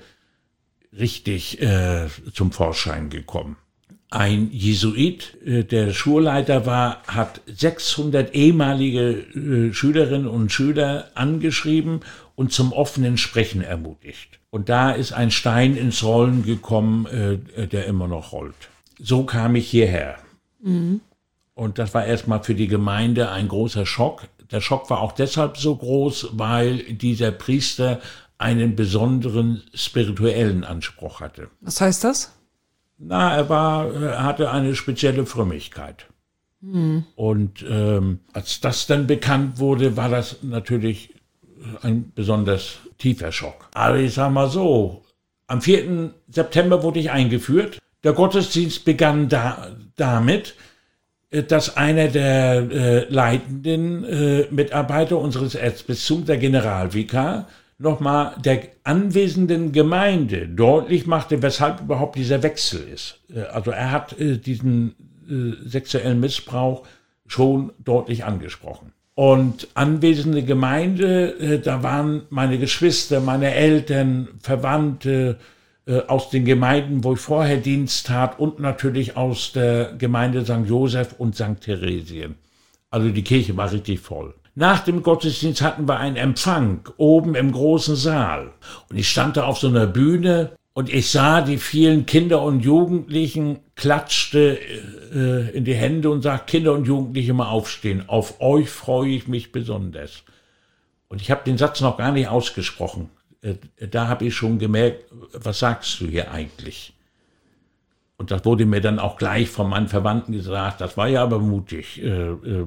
richtig äh, zum Vorschein gekommen. Ein Jesuit, äh, der Schulleiter war, hat sechshundert ehemalige äh, Schülerinnen und Schüler angeschrieben und zum offenen Sprechen ermutigt. Und da ist ein Stein ins Rollen gekommen, äh, der immer noch rollt. So kam ich hierher. Mhm. Und das war erstmal für die Gemeinde ein großer Schock. Der Schock war auch deshalb so groß, weil dieser Priester einen besonderen spirituellen Anspruch hatte. Was heißt das? Na, er war, er hatte eine spezielle Frömmigkeit. Mhm. Und ähm, als das dann bekannt wurde, war das natürlich ein besonders tiefer Schock. Aber ich sag mal so, am vierten September wurde ich eingeführt. Der Gottesdienst begann da, damit, dass einer der äh, leitenden äh, Mitarbeiter unseres Erzbistums, der Generalvikar, nochmal der anwesenden Gemeinde deutlich machte, weshalb überhaupt dieser Wechsel ist. Also er hat äh, diesen äh, sexuellen Missbrauch schon deutlich angesprochen. Und anwesende Gemeinde, äh, da waren meine Geschwister, meine Eltern, Verwandte äh, aus den Gemeinden, wo ich vorher Dienst tat und natürlich aus der Gemeinde Sankt Joseph und Sankt Theresien. Also die Kirche war richtig voll. Nach dem Gottesdienst hatten wir einen Empfang oben im großen Saal. Und ich stand da auf so einer Bühne und ich sah die vielen Kinder und Jugendlichen, klatschte äh, in die Hände und sagte, Kinder und Jugendliche mal aufstehen. Auf euch freue ich mich besonders. Und ich habe den Satz noch gar nicht ausgesprochen. Äh, da habe ich schon gemerkt, was sagst du hier eigentlich? Und das wurde mir dann auch gleich von meinen Verwandten gesagt, das war ja aber mutig. Äh, äh,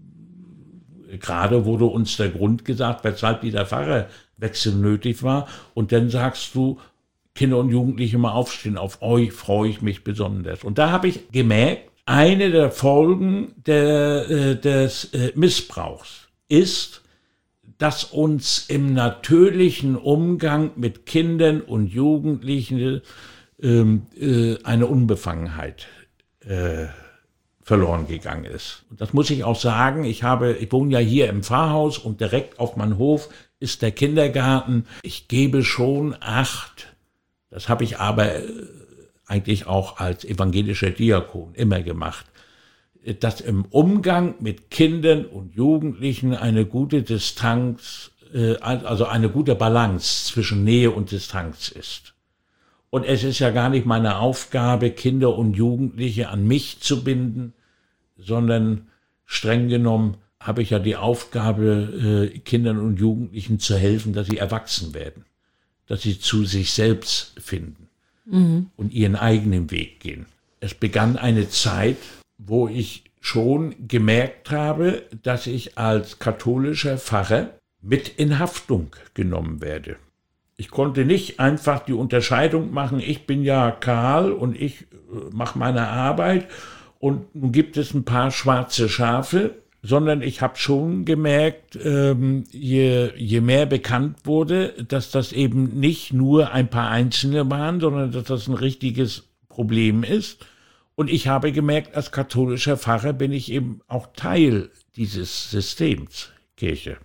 gerade wurde uns der Grund gesagt, weshalb dieser Pfarrerwechsel nötig war. Und dann sagst du, Kinder und Jugendliche mal aufstehen, auf euch freue ich mich besonders. Und da habe ich gemerkt, eine der Folgen der, äh, des äh, Missbrauchs ist, dass uns im natürlichen Umgang mit Kindern und Jugendlichen ähm, äh, eine Unbefangenheit äh, verloren gegangen ist. Und das muss ich auch sagen, ich habe, ich wohne ja hier im Pfarrhaus und direkt auf meinem Hof ist der Kindergarten. Ich gebe schon Acht, das habe ich aber äh, eigentlich auch als evangelischer Diakon immer gemacht, dass im Umgang mit Kindern und Jugendlichen eine gute Distanz, äh, also eine gute Balance zwischen Nähe und Distanz ist. Und es ist ja gar nicht meine Aufgabe, Kinder und Jugendliche an mich zu binden, sondern streng genommen habe ich ja die Aufgabe, äh, Kindern und Jugendlichen zu helfen, dass sie erwachsen werden, dass sie zu sich selbst finden mhm. und ihren eigenen Weg gehen. Es begann eine Zeit, wo ich schon gemerkt habe, dass ich als katholischer Pfarrer mit in Haftung genommen werde. Ich konnte nicht einfach die Unterscheidung machen, ich bin ja Karl und ich äh, mache meine Arbeit und nun gibt es ein paar schwarze Schafe, sondern ich habe schon gemerkt, ähm, je, je mehr bekannt wurde, dass das eben nicht nur ein paar Einzelne waren, sondern dass das ein richtiges Problem ist. Und ich habe gemerkt, als katholischer Pfarrer bin ich eben auch Teil dieses Systems Kirche.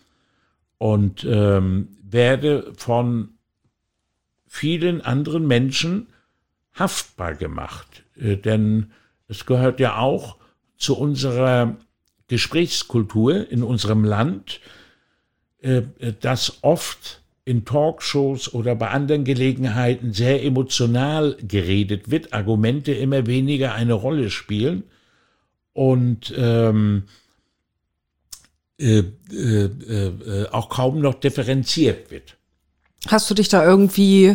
Und ähm, werde von vielen anderen Menschen haftbar gemacht. Äh, denn es gehört ja auch zu unserer Gesprächskultur in unserem Land, äh, dass oft in Talkshows oder bei anderen Gelegenheiten sehr emotional geredet wird, Argumente immer weniger eine Rolle spielen und ähm, äh, äh, äh, auch kaum noch differenziert wird. Hast du dich da irgendwie,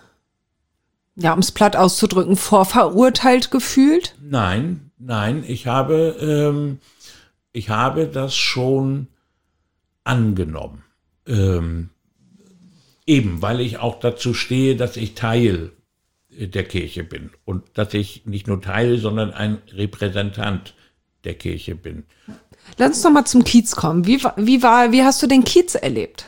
ja, um es platt auszudrücken, vorverurteilt gefühlt? Nein, nein, ich habe, ähm, ich habe das schon angenommen. Ähm, Eben, weil ich auch dazu stehe, dass ich Teil der Kirche bin und dass ich nicht nur Teil, sondern ein Repräsentant der Kirche bin. Lass uns doch mal zum Kiez kommen. Wie, wie, war, wie hast du den Kiez erlebt?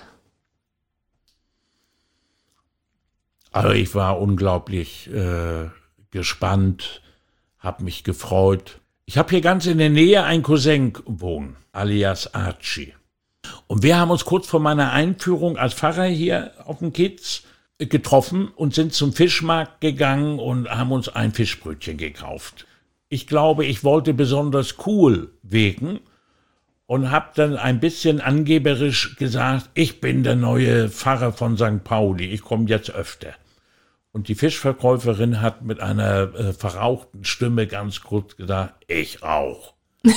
Also ich war unglaublich äh, gespannt, habe mich gefreut. Ich habe hier ganz in der Nähe einen Cousin wohnen, alias Archie. Und wir haben uns kurz vor meiner Einführung als Pfarrer hier auf dem Kiez getroffen und sind zum Fischmarkt gegangen und haben uns ein Fischbrötchen gekauft. Ich glaube, ich wollte besonders cool wirken und habe dann ein bisschen angeberisch gesagt, ich bin der neue Pfarrer von Sankt Pauli, ich komme jetzt öfter. Und die Fischverkäuferin hat mit einer äh, verrauchten Stimme ganz kurz gesagt, ich auch.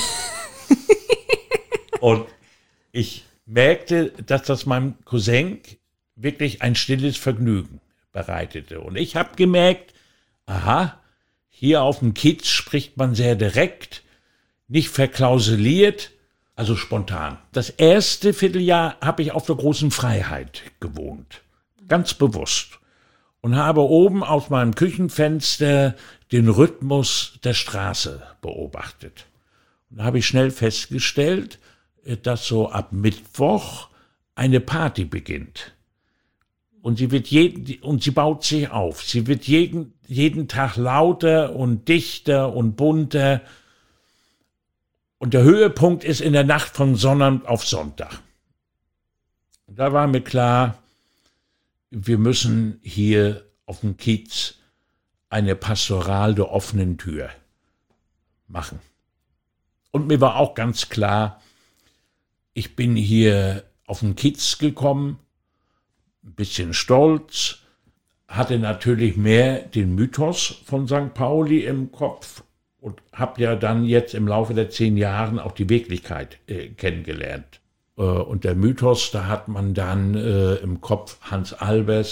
Und ich merkte, dass das meinem Cousin wirklich ein stilles Vergnügen bereitete. Und ich habe gemerkt, aha, hier auf dem Kiez spricht man sehr direkt, nicht verklausuliert, also spontan. Das erste Vierteljahr habe ich auf der Großen Freiheit gewohnt, ganz bewusst. Und habe oben aus meinem Küchenfenster den Rhythmus der Straße beobachtet. Und da habe ich schnell festgestellt, dass so ab Mittwoch eine Party beginnt. Und sie wird jeden, und sie baut sich auf. Sie wird jeden, jeden Tag lauter und dichter und bunter. Und der Höhepunkt ist in der Nacht von Sonnabend auf Sonntag. Und da war mir klar, wir müssen hier auf dem Kiez eine Pastoral der offenen Tür machen. Und mir war auch ganz klar, ich bin hier auf den Kiez gekommen, ein bisschen stolz, hatte natürlich mehr den Mythos von Sankt Pauli im Kopf und habe ja dann jetzt im Laufe der zehn Jahren auch die Wirklichkeit äh, kennengelernt. Äh, und der Mythos, da hat man dann äh, im Kopf Hans Albers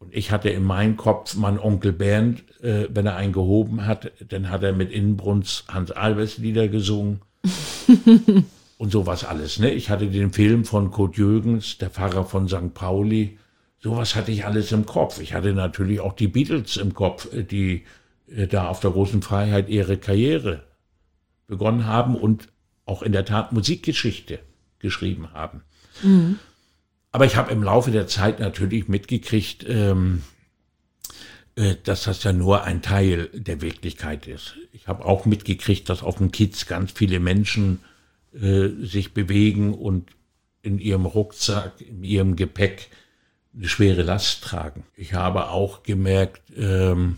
Und ich hatte in meinem Kopf, mein Onkel Bernd, äh, wenn er einen gehoben hat, dann hat er mit Inbrunst Hans-Albers-Lieder gesungen. Und sowas alles. Ne? Ich hatte den Film von Kurt Jürgens, der Pfarrer von Sankt Pauli. Sowas hatte ich alles im Kopf. Ich hatte natürlich auch die Beatles im Kopf, die äh, da auf der großen Freiheit ihre Karriere begonnen haben und auch in der Tat Musikgeschichte geschrieben haben. Mhm. Aber ich habe im Laufe der Zeit natürlich mitgekriegt, ähm, äh, dass das ja nur ein Teil der Wirklichkeit ist. Ich habe auch mitgekriegt, dass auf dem Kiez ganz viele Menschen äh, sich bewegen und in ihrem Rucksack, in ihrem Gepäck eine schwere Last tragen. Ich habe auch gemerkt, ähm,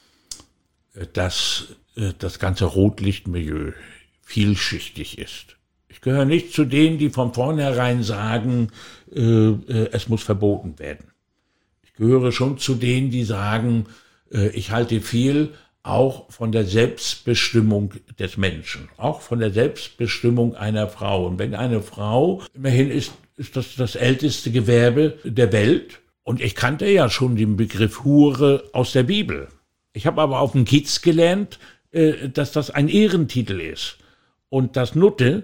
dass äh, das ganze Rotlichtmilieu vielschichtig ist. Ich gehöre nicht zu denen, die von vornherein sagen, äh, äh, es muss verboten werden. Ich gehöre schon zu denen, die sagen, äh, ich halte viel auch von der Selbstbestimmung des Menschen, auch von der Selbstbestimmung einer Frau. Und wenn eine Frau, immerhin ist, ist das das älteste Gewerbe der Welt, und ich kannte ja schon den Begriff Hure aus der Bibel. Ich habe aber auf dem Kiez gelernt, äh, dass das ein Ehrentitel ist und dass Nutte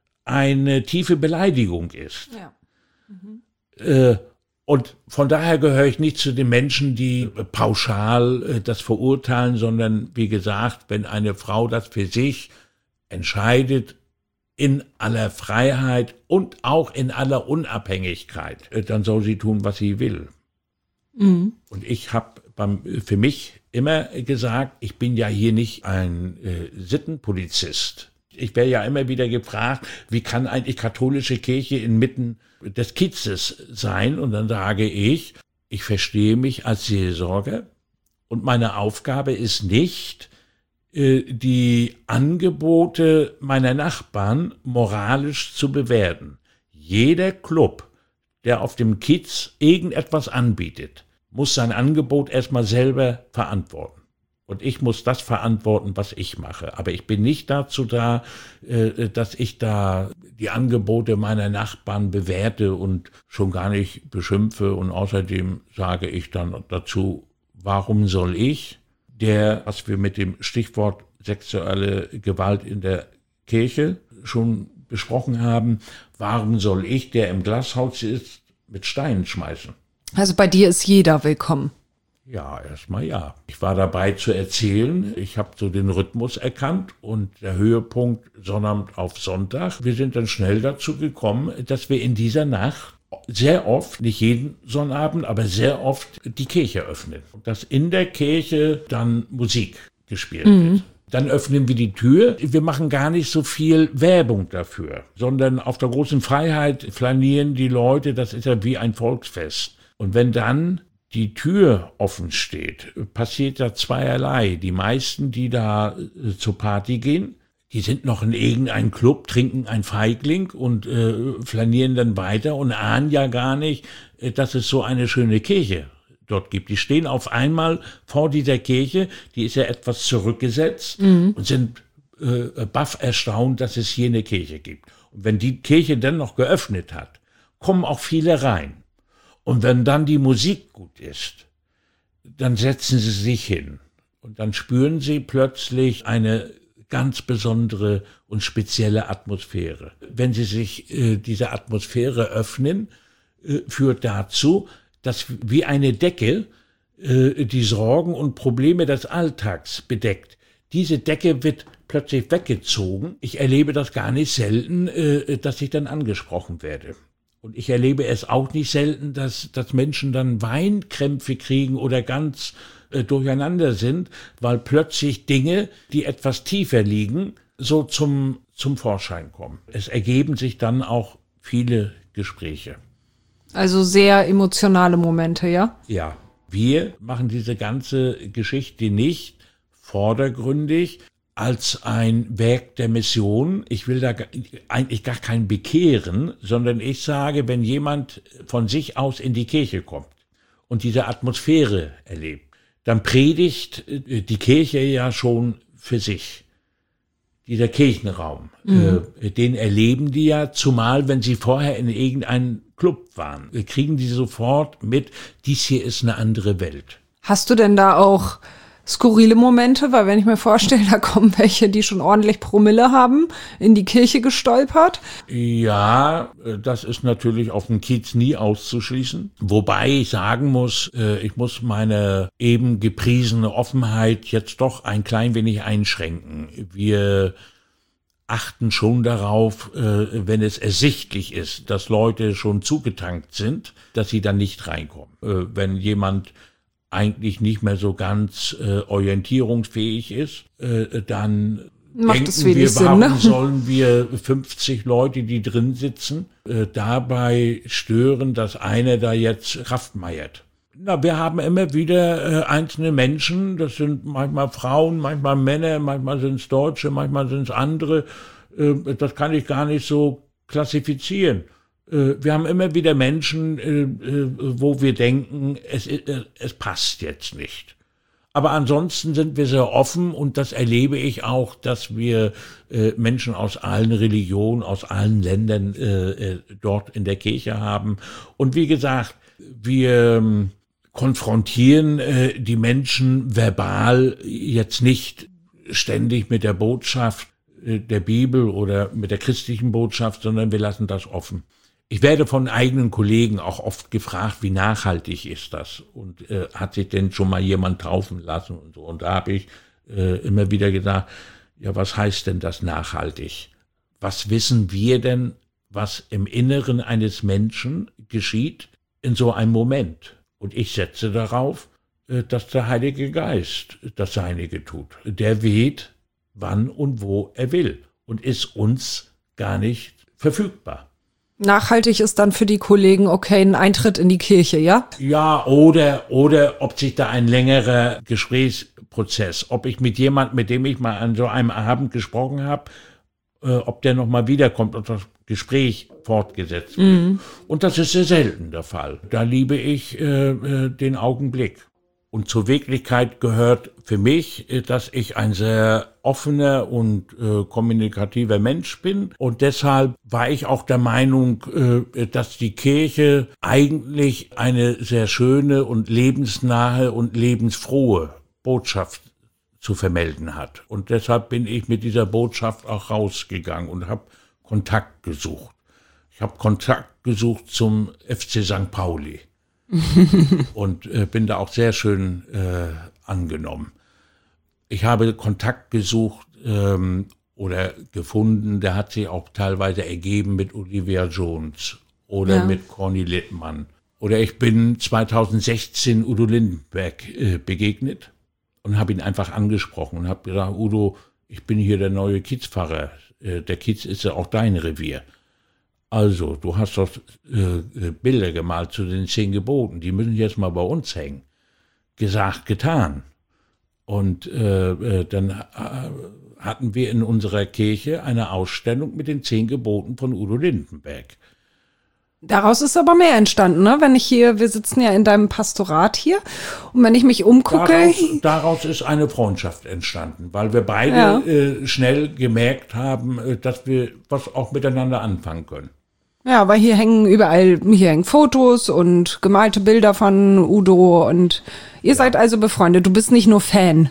eine tiefe Beleidigung ist. Ja. Mhm. Äh, und von daher gehöre ich nicht zu den Menschen, die pauschal äh, das verurteilen, sondern wie gesagt, wenn eine Frau das für sich entscheidet, in aller Freiheit und auch in aller Unabhängigkeit, äh, dann soll sie tun, was sie will. Mhm. Und ich habe für mich immer gesagt, ich bin ja hier nicht ein äh, Sittenpolizist. Ich werde ja immer wieder gefragt, wie kann eigentlich katholische Kirche inmitten des Kiezes sein? Und dann sage ich, ich verstehe mich als Seelsorger und meine Aufgabe ist nicht, äh, die Angebote meiner Nachbarn moralisch zu bewerten. Jeder Club, der auf dem Kiez irgendetwas anbietet, muss sein Angebot erstmal selber verantworten. Und ich muss das verantworten, was ich mache. Aber ich bin nicht dazu da, äh, dass ich da die Angebote meiner Nachbarn bewerte und schon gar nicht beschimpfe. Und außerdem sage ich dann dazu, warum soll ich, der, was wir mit dem Stichwort sexuelle Gewalt in der Kirche schon besprochen haben, warum soll ich, der im Glashaus ist, mit Steinen schmeißen? Also bei dir ist jeder willkommen. Ja, erstmal ja. Ich war dabei zu erzählen, ich habe so den Rhythmus erkannt und der Höhepunkt Sonnabend auf Sonntag. Wir sind dann schnell dazu gekommen, dass wir in dieser Nacht sehr oft, nicht jeden Sonnabend, aber sehr oft die Kirche öffnen. Und dass in der Kirche dann Musik gespielt mhm. wird. Dann öffnen wir die Tür. Wir machen gar nicht so viel Werbung dafür, sondern auf der großen Freiheit flanieren die Leute, das ist ja wie ein Volksfest. Und wenn dann die Tür offen steht, passiert da zweierlei. Die meisten, die da äh, zur Party gehen, die sind noch in irgendeinem Club, trinken ein Feigling und äh, flanieren dann weiter und ahnen ja gar nicht, äh, dass es so eine schöne Kirche dort gibt. Die stehen auf einmal vor dieser Kirche, die ist ja etwas zurückgesetzt mhm. und sind äh, baff erstaunt, dass es hier eine Kirche gibt. Und wenn die Kirche dann noch geöffnet hat, kommen auch viele rein. Und wenn dann die Musik gut ist, dann setzen sie sich hin und dann spüren sie plötzlich eine ganz besondere und spezielle Atmosphäre. Wenn sie sich äh, diese Atmosphäre öffnen, äh, führt dazu, dass wie eine Decke äh, die Sorgen und Probleme des Alltags bedeckt. Diese Decke wird plötzlich weggezogen. Ich erlebe das gar nicht selten, äh, dass ich dann angesprochen werde. Und ich erlebe es auch nicht selten, dass, dass Menschen dann Weinkrämpfe kriegen oder ganz äh, durcheinander sind, weil plötzlich Dinge, die etwas tiefer liegen, so zum, zum Vorschein kommen. Es ergeben sich dann auch viele Gespräche. Also sehr emotionale Momente, ja? Ja, wir machen diese ganze Geschichte nicht vordergründig als ein Werk der Mission. Ich will da eigentlich gar keinen bekehren, sondern ich sage, wenn jemand von sich aus in die Kirche kommt und diese Atmosphäre erlebt, dann predigt die Kirche ja schon für sich. Dieser Kirchenraum, mhm. äh, den erleben die ja, zumal wenn sie vorher in irgendein Club waren, kriegen die sofort mit, dies hier ist eine andere Welt. Hast du denn da auch skurrile Momente? Weil wenn ich mir vorstelle, da kommen welche, die schon ordentlich Promille haben, in die Kirche gestolpert. Ja, das ist natürlich auf dem Kiez nie auszuschließen. Wobei ich sagen muss, ich muss meine eben gepriesene Offenheit jetzt doch ein klein wenig einschränken. Wir achten schon darauf, wenn es ersichtlich ist, dass Leute schon zugetankt sind, dass sie dann nicht reinkommen. Wenn jemand eigentlich nicht mehr so ganz äh, orientierungsfähig ist, äh, dann Macht denken es wenig wir, Sinn, warum ne? sollen wir fünfzig Leute, die drin sitzen, äh, dabei stören, dass einer da jetzt Kraft meiert. Na, wir haben immer wieder äh, einzelne Menschen, das sind manchmal Frauen, manchmal Männer, manchmal sind es Deutsche, manchmal sind es andere, äh, das kann ich gar nicht so klassifizieren. Wir haben immer wieder Menschen, wo wir denken, es, es passt jetzt nicht. Aber ansonsten sind wir sehr offen und das erlebe ich auch, dass wir Menschen aus allen Religionen, aus allen Ländern dort in der Kirche haben. Und wie gesagt, wir konfrontieren die Menschen verbal jetzt nicht ständig mit der Botschaft der Bibel oder mit der christlichen Botschaft, sondern wir lassen das offen. Ich werde von eigenen Kollegen auch oft gefragt, wie nachhaltig ist das? Und äh, hat sich denn schon mal jemand taufen lassen und so? Und da habe ich äh, immer wieder gesagt, ja, was heißt denn das nachhaltig? Was wissen wir denn, was im Inneren eines Menschen geschieht in so einem Moment? Und ich setze darauf, äh, dass der Heilige Geist das Seinige tut. Der weht, wann und wo er will und ist uns gar nicht verfügbar. Nachhaltig ist dann für die Kollegen, okay, ein Eintritt in die Kirche, ja? Ja, oder, oder ob sich da ein längerer Gesprächsprozess, ob ich mit jemand, mit dem ich mal an so einem Abend gesprochen habe, äh, ob der nochmal wiederkommt und das Gespräch fortgesetzt wird. Mhm. Und das ist sehr selten der Fall. Da liebe ich äh, äh, den Augenblick. Und zur Wirklichkeit gehört für mich, dass ich ein sehr offener und äh, kommunikativer Mensch bin. Und deshalb war ich auch der Meinung, äh, dass die Kirche eigentlich eine sehr schöne und lebensnahe und lebensfrohe Botschaft zu vermelden hat. Und deshalb bin ich mit dieser Botschaft auch rausgegangen und habe Kontakt gesucht. Ich habe Kontakt gesucht zum F C Sankt Pauli. Und äh, bin da auch sehr schön äh, angenommen. Ich habe Kontakt gesucht ähm, oder gefunden, der hat sich auch teilweise ergeben mit Olivia Jones oder ja. mit Conny Littmann. Oder ich bin zweitausendsechzehn Udo Lindenberg äh, begegnet und habe ihn einfach angesprochen und habe gesagt, Udo, ich bin hier der neue Kiezpfarrer. Äh, der Kiez ist ja auch dein Revier. Also, du hast doch äh, Bilder gemalt zu den zehn Geboten, die müssen jetzt mal bei uns hängen. Gesagt, getan. Und äh, äh, dann äh, hatten wir in unserer Kirche eine Ausstellung mit den zehn Geboten von Udo Lindenberg. Daraus ist aber mehr entstanden, ne? Wenn ich hier, wir sitzen ja in deinem Pastorat hier und wenn ich mich umgucke. Daraus, daraus ist eine Freundschaft entstanden, weil wir beide ja. äh, schnell gemerkt haben, äh, dass wir was auch miteinander anfangen können. Ja, weil hier hängen überall, hier hängen Fotos und gemalte Bilder von Udo und ihr ja. seid also befreundet. Du bist nicht nur Fan.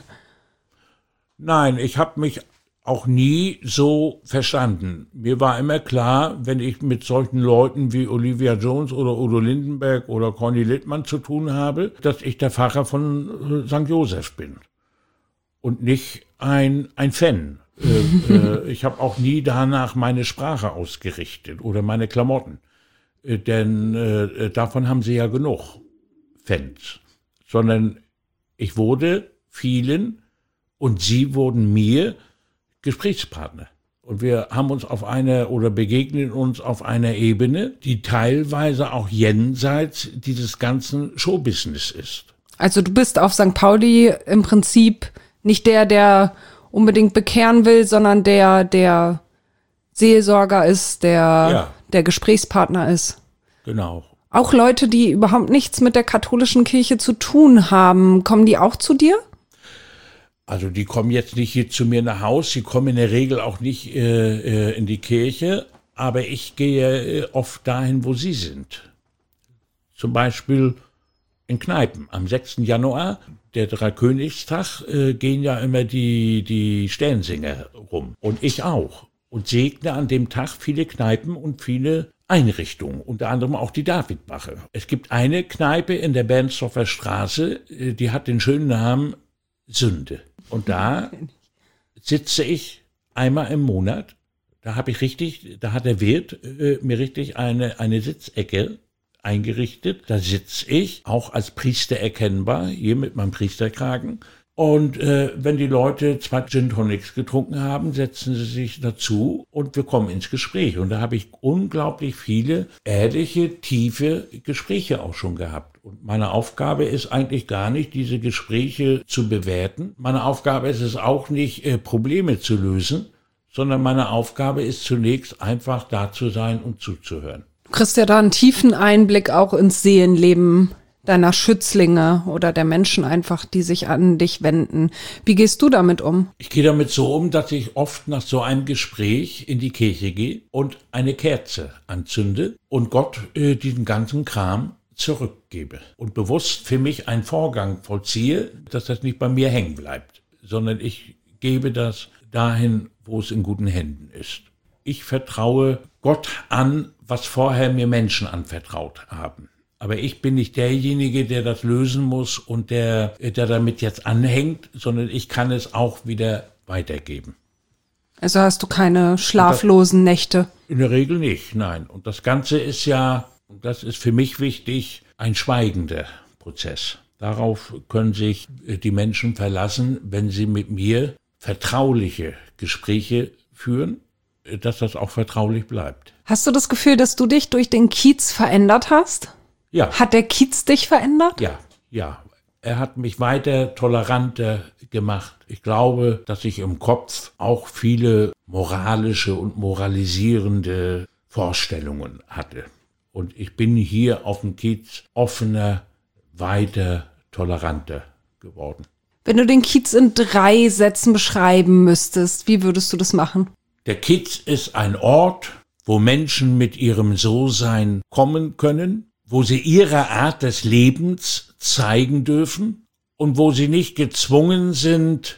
Nein, ich habe mich auch nie so verstanden. Mir war immer klar, wenn ich mit solchen Leuten wie Olivia Jones oder Udo Lindenberg oder Conny Littmann zu tun habe, dass ich der Pfarrer von Sankt Joseph bin und nicht ein, ein Fan. äh, äh, ich habe auch nie danach meine Sprache ausgerichtet oder meine Klamotten, äh, denn äh, davon haben sie ja genug Fans, sondern ich wurde vielen und sie wurden mir Gesprächspartner. Und wir haben uns auf einer oder begegnen uns auf einer Ebene, die teilweise auch jenseits dieses ganzen Showbusiness ist. Also du bist auf Sankt Pauli im Prinzip nicht der, der unbedingt bekehren will, sondern der, der Seelsorger ist, der, ja. der Gesprächspartner ist. Genau. Auch Leute, die überhaupt nichts mit der katholischen Kirche zu tun haben, kommen die auch zu dir? Also die kommen jetzt nicht hier zu mir nach Haus, sie kommen in der Regel auch nicht äh, in die Kirche, aber ich gehe oft dahin, wo Sie sind. Zum Beispiel in Kneipen. Am sechsten Januar, der Dreikönigstag, äh, gehen ja immer die, die Sternsinger rum. Und ich auch. Und segne an dem Tag viele Kneipen und viele Einrichtungen, unter anderem auch die Davidwache. Es gibt eine Kneipe in der Bernsdorfer Straße, äh, die hat den schönen Namen Sünde. Und da sitze ich einmal im Monat. Da habe ich richtig, da hat der Wirt äh, mir richtig eine, eine Sitzecke eingerichtet. Da sitze ich, auch als Priester erkennbar, hier mit meinem Priesterkragen. Und äh, wenn die Leute zwei Gin Tonics getrunken haben, setzen sie sich dazu und wir kommen ins Gespräch. Und da habe ich unglaublich viele ehrliche, tiefe Gespräche auch schon gehabt. Und meine Aufgabe ist eigentlich gar nicht, diese Gespräche zu bewerten. Meine Aufgabe ist es auch nicht, äh, Probleme zu lösen, sondern meine Aufgabe ist zunächst einfach da zu sein und zuzuhören. Du kriegst ja da einen tiefen Einblick auch ins Seelenleben deiner Schützlinge oder der Menschen einfach, die sich an dich wenden. Wie gehst du damit um? Ich gehe damit so um, dass ich oft nach so einem Gespräch in die Kirche gehe und eine Kerze anzünde und Gott äh, diesen ganzen Kram zurückgebe. Und bewusst für mich einen Vorgang vollziehe, dass das nicht bei mir hängen bleibt, sondern ich gebe das dahin, wo es in guten Händen ist. Ich vertraue Gott an, was vorher mir Menschen anvertraut haben. Aber ich bin nicht derjenige, der das lösen muss und der, der damit jetzt anhängt, sondern ich kann es auch wieder weitergeben. Also hast du keine schlaflosen Nächte? In der Regel nicht, nein. Und das Ganze ist ja, und das ist für mich wichtig, ein schweigender Prozess. Darauf können sich die Menschen verlassen, wenn sie mit mir vertrauliche Gespräche führen, dass das auch vertraulich bleibt. Hast du das Gefühl, dass du dich durch den Kiez verändert hast? Ja. Hat der Kiez dich verändert? Ja, ja. Er hat mich weiter toleranter gemacht. Ich glaube, dass ich im Kopf auch viele moralische und moralisierende Vorstellungen hatte. Und ich bin hier auf dem Kiez offener, weiter, toleranter geworden. Wenn du den Kiez in drei Sätzen beschreiben müsstest, wie würdest du das machen? Der Kiez ist ein Ort, wo Menschen mit ihrem So-Sein kommen können, wo sie ihre Art des Lebens zeigen dürfen und wo sie nicht gezwungen sind,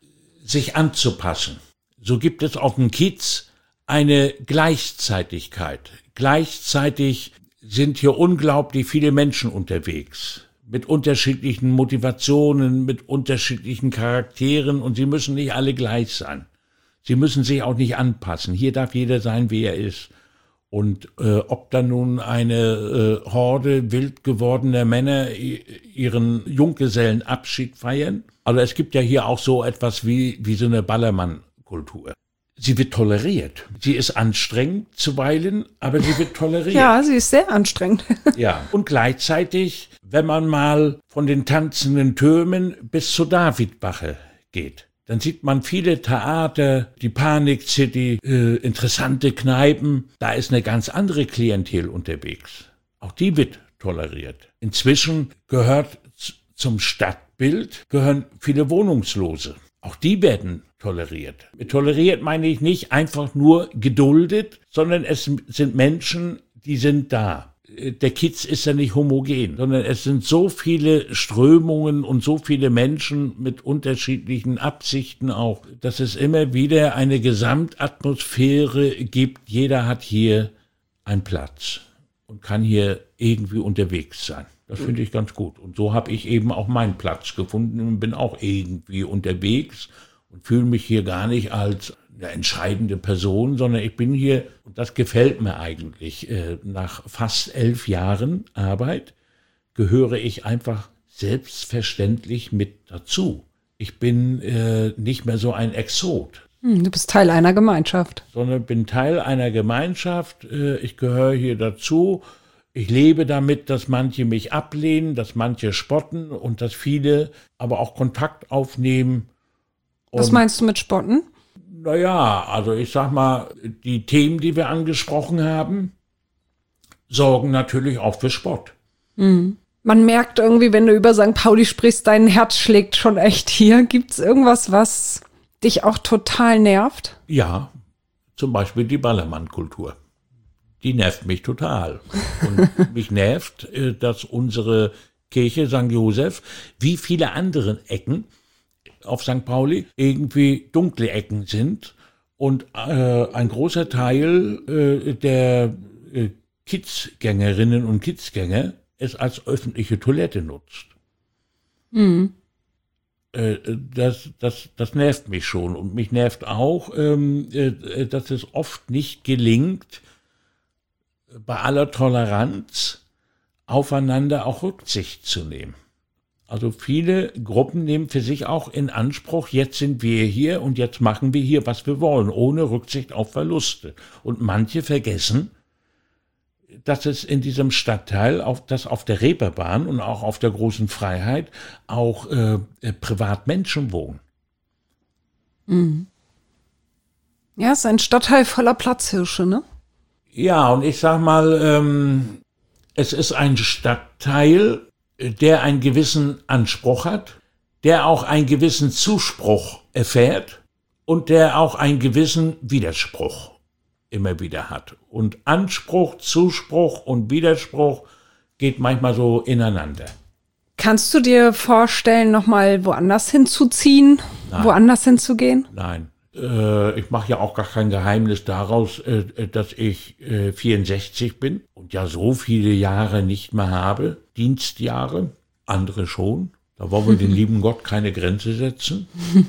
sich anzupassen. So gibt es auf dem Kiez eine Gleichzeitigkeit. Gleichzeitig sind hier unglaublich viele Menschen unterwegs, mit unterschiedlichen Motivationen, mit unterschiedlichen Charakteren und sie müssen nicht alle gleich sein. Sie müssen sich auch nicht anpassen. Hier darf jeder sein, wie er ist. Und äh, ob dann nun eine äh, Horde wild gewordener Männer ihren Junggesellenabschied feiern. Also es gibt ja hier auch so etwas wie, wie so eine Ballermann-Kultur. Sie wird toleriert. Sie ist anstrengend zuweilen, aber sie wird toleriert. Ja, sie ist sehr anstrengend. Ja, und gleichzeitig, wenn man mal von den tanzenden Türmen bis zur Davidwache geht, dann sieht man viele Theater, die Panik City, äh, interessante Kneipen. Da ist eine ganz andere Klientel unterwegs. Auch die wird toleriert. Inzwischen gehört z- zum Stadtbild, gehören viele Wohnungslose. Auch die werden toleriert. Mit toleriert meine ich nicht einfach nur geduldet, sondern es sind Menschen, die sind da. Der Kiez ist ja nicht homogen, sondern es sind so viele Strömungen und so viele Menschen mit unterschiedlichen Absichten auch, dass es immer wieder eine Gesamtatmosphäre gibt. Jeder hat hier einen Platz und kann hier irgendwie unterwegs sein. Das finde ich ganz gut. Und so habe ich eben auch meinen Platz gefunden und bin auch irgendwie unterwegs und fühle mich hier gar nicht als eine entscheidende Person, sondern ich bin hier, und das gefällt mir eigentlich, äh, nach fast elf Jahren Arbeit gehöre ich einfach selbstverständlich mit dazu. Ich bin äh, nicht mehr so ein Exot. Hm, du bist Teil einer Gemeinschaft. Sondern bin Teil einer Gemeinschaft, äh, ich gehöre hier dazu. Ich lebe damit, dass manche mich ablehnen, dass manche spotten und dass viele aber auch Kontakt aufnehmen. Was meinst du mit spotten? Naja, also ich sag mal, die Themen, die wir angesprochen haben, sorgen natürlich auch für Spott. Mhm. Man merkt irgendwie, wenn du über Sankt Pauli sprichst, dein Herz schlägt schon echt hier. Gibt's irgendwas, was dich auch total nervt? Ja, zum Beispiel die Ballermann-Kultur. die nervt mich total. Und mich nervt, dass unsere Kirche Sankt Josef, wie viele andere Ecken auf Sankt Pauli, irgendwie dunkle Ecken sind und äh, ein großer Teil äh, der äh, Kidsgängerinnen und Kidsgänger es als öffentliche Toilette nutzt. Mhm. Äh, das, das, das nervt mich schon. Und mich nervt auch, ähm, äh, dass es oft nicht gelingt, bei aller Toleranz aufeinander auch Rücksicht zu nehmen. Also viele Gruppen nehmen für sich auch in Anspruch, jetzt sind wir hier und jetzt machen wir hier, was wir wollen, ohne Rücksicht auf Verluste. Und manche vergessen, dass es in diesem Stadtteil, auf, dass auf der Reeperbahn und auch auf der Großen Freiheit auch äh, Privatmenschen wohnen. Mhm. Ja, es ist ein Stadtteil voller Platzhirsche, ne? Ja, und ich sag mal, ähm, es ist ein Stadtteil, der einen gewissen Anspruch hat, der auch einen gewissen Zuspruch erfährt und der auch einen gewissen Widerspruch immer wieder hat. Und Anspruch, Zuspruch und Widerspruch geht manchmal so ineinander. Kannst du dir vorstellen, nochmal woanders hinzuziehen, Nein. woanders hinzugehen? Nein, äh, ich mache ja auch gar kein Geheimnis daraus, äh, dass ich äh, vierundsechzig bin und ja so viele Jahre nicht mehr habe, Dienstjahre, andere schon. Da wollen wir den lieben Gott keine Grenze setzen.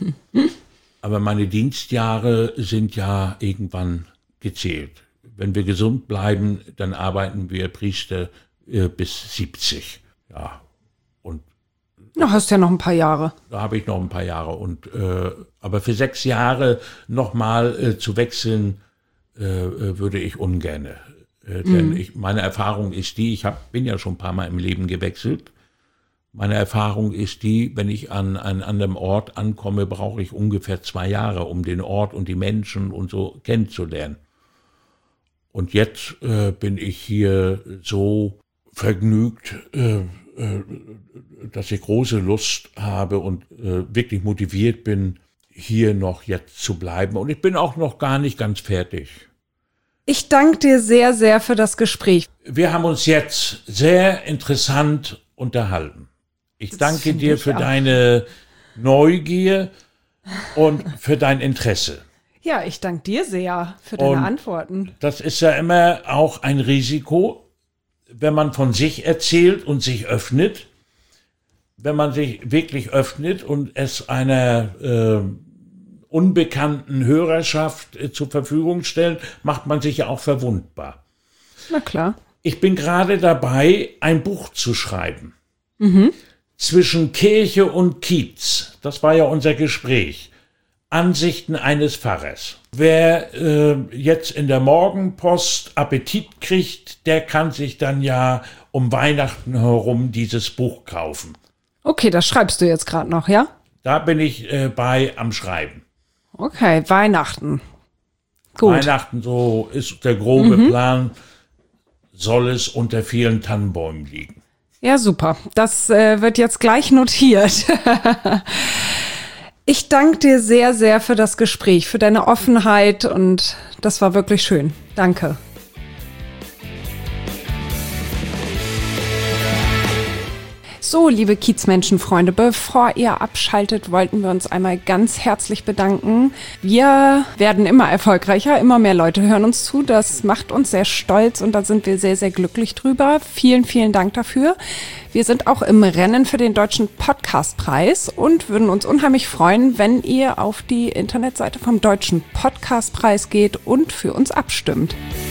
Aber meine Dienstjahre sind ja irgendwann gezählt. Wenn wir gesund bleiben, dann arbeiten wir Priester äh, bis siebzig. Ja, und Du hast ja noch ein paar Jahre. da habe ich noch ein paar Jahre. Und äh, aber für sechs Jahre nochmal äh, zu wechseln, äh, würde ich ungerne. Äh, denn Mhm. ich, meine Erfahrung ist die, ich hab, bin ja schon ein paar Mal im Leben gewechselt. Meine Erfahrung ist die, wenn ich an einem anderen Ort ankomme, brauche ich ungefähr zwei Jahre, um den Ort und die Menschen und so kennenzulernen. Und jetzt äh, bin ich hier so vergnügt, äh, äh, dass ich große Lust habe und äh, wirklich motiviert bin, hier noch jetzt zu bleiben. Und ich bin auch noch gar nicht ganz fertig. Ich danke dir sehr, sehr für das Gespräch. Wir haben uns jetzt sehr interessant unterhalten. Ich Das danke finde dir ich für auch. deine Neugier und für dein Interesse. Ja, ich danke dir sehr für deine Und- Antworten. Das ist ja immer auch ein Risiko, wenn man von sich erzählt und sich öffnet. Wenn man sich wirklich öffnet und es einer äh, unbekannten Hörerschaft äh, zur Verfügung stellt, macht man sich ja auch verwundbar. Na klar. Ich bin gerade dabei, ein Buch zu schreiben. Zwischen Kirche und Kiez. Das war ja unser Gespräch. Ansichten eines Pfarrers. Wer äh, jetzt in der Morgenpost Appetit kriegt, der kann sich dann ja um Weihnachten herum dieses Buch kaufen. Okay, das schreibst du jetzt gerade noch, ja? Da bin ich äh, bei am Schreiben. Okay, Weihnachten. Gut. Weihnachten, so ist der grobe Plan, soll es unter vielen Tannenbäumen liegen. Ja, super. Das äh, wird jetzt gleich notiert. Ich danke dir sehr, sehr für das Gespräch, für deine Offenheit und das war wirklich schön. Danke. So, liebe Kiezmenschenfreunde, bevor ihr abschaltet, wollten wir uns einmal ganz herzlich bedanken. Wir werden immer erfolgreicher, immer mehr Leute hören uns zu. Das macht uns sehr stolz und da sind wir sehr, sehr glücklich drüber. Vielen, vielen Dank dafür. Wir sind auch im Rennen für den Deutschen Podcastpreis und würden uns unheimlich freuen, wenn ihr auf die Internetseite vom Deutschen Podcastpreis geht und für uns abstimmt.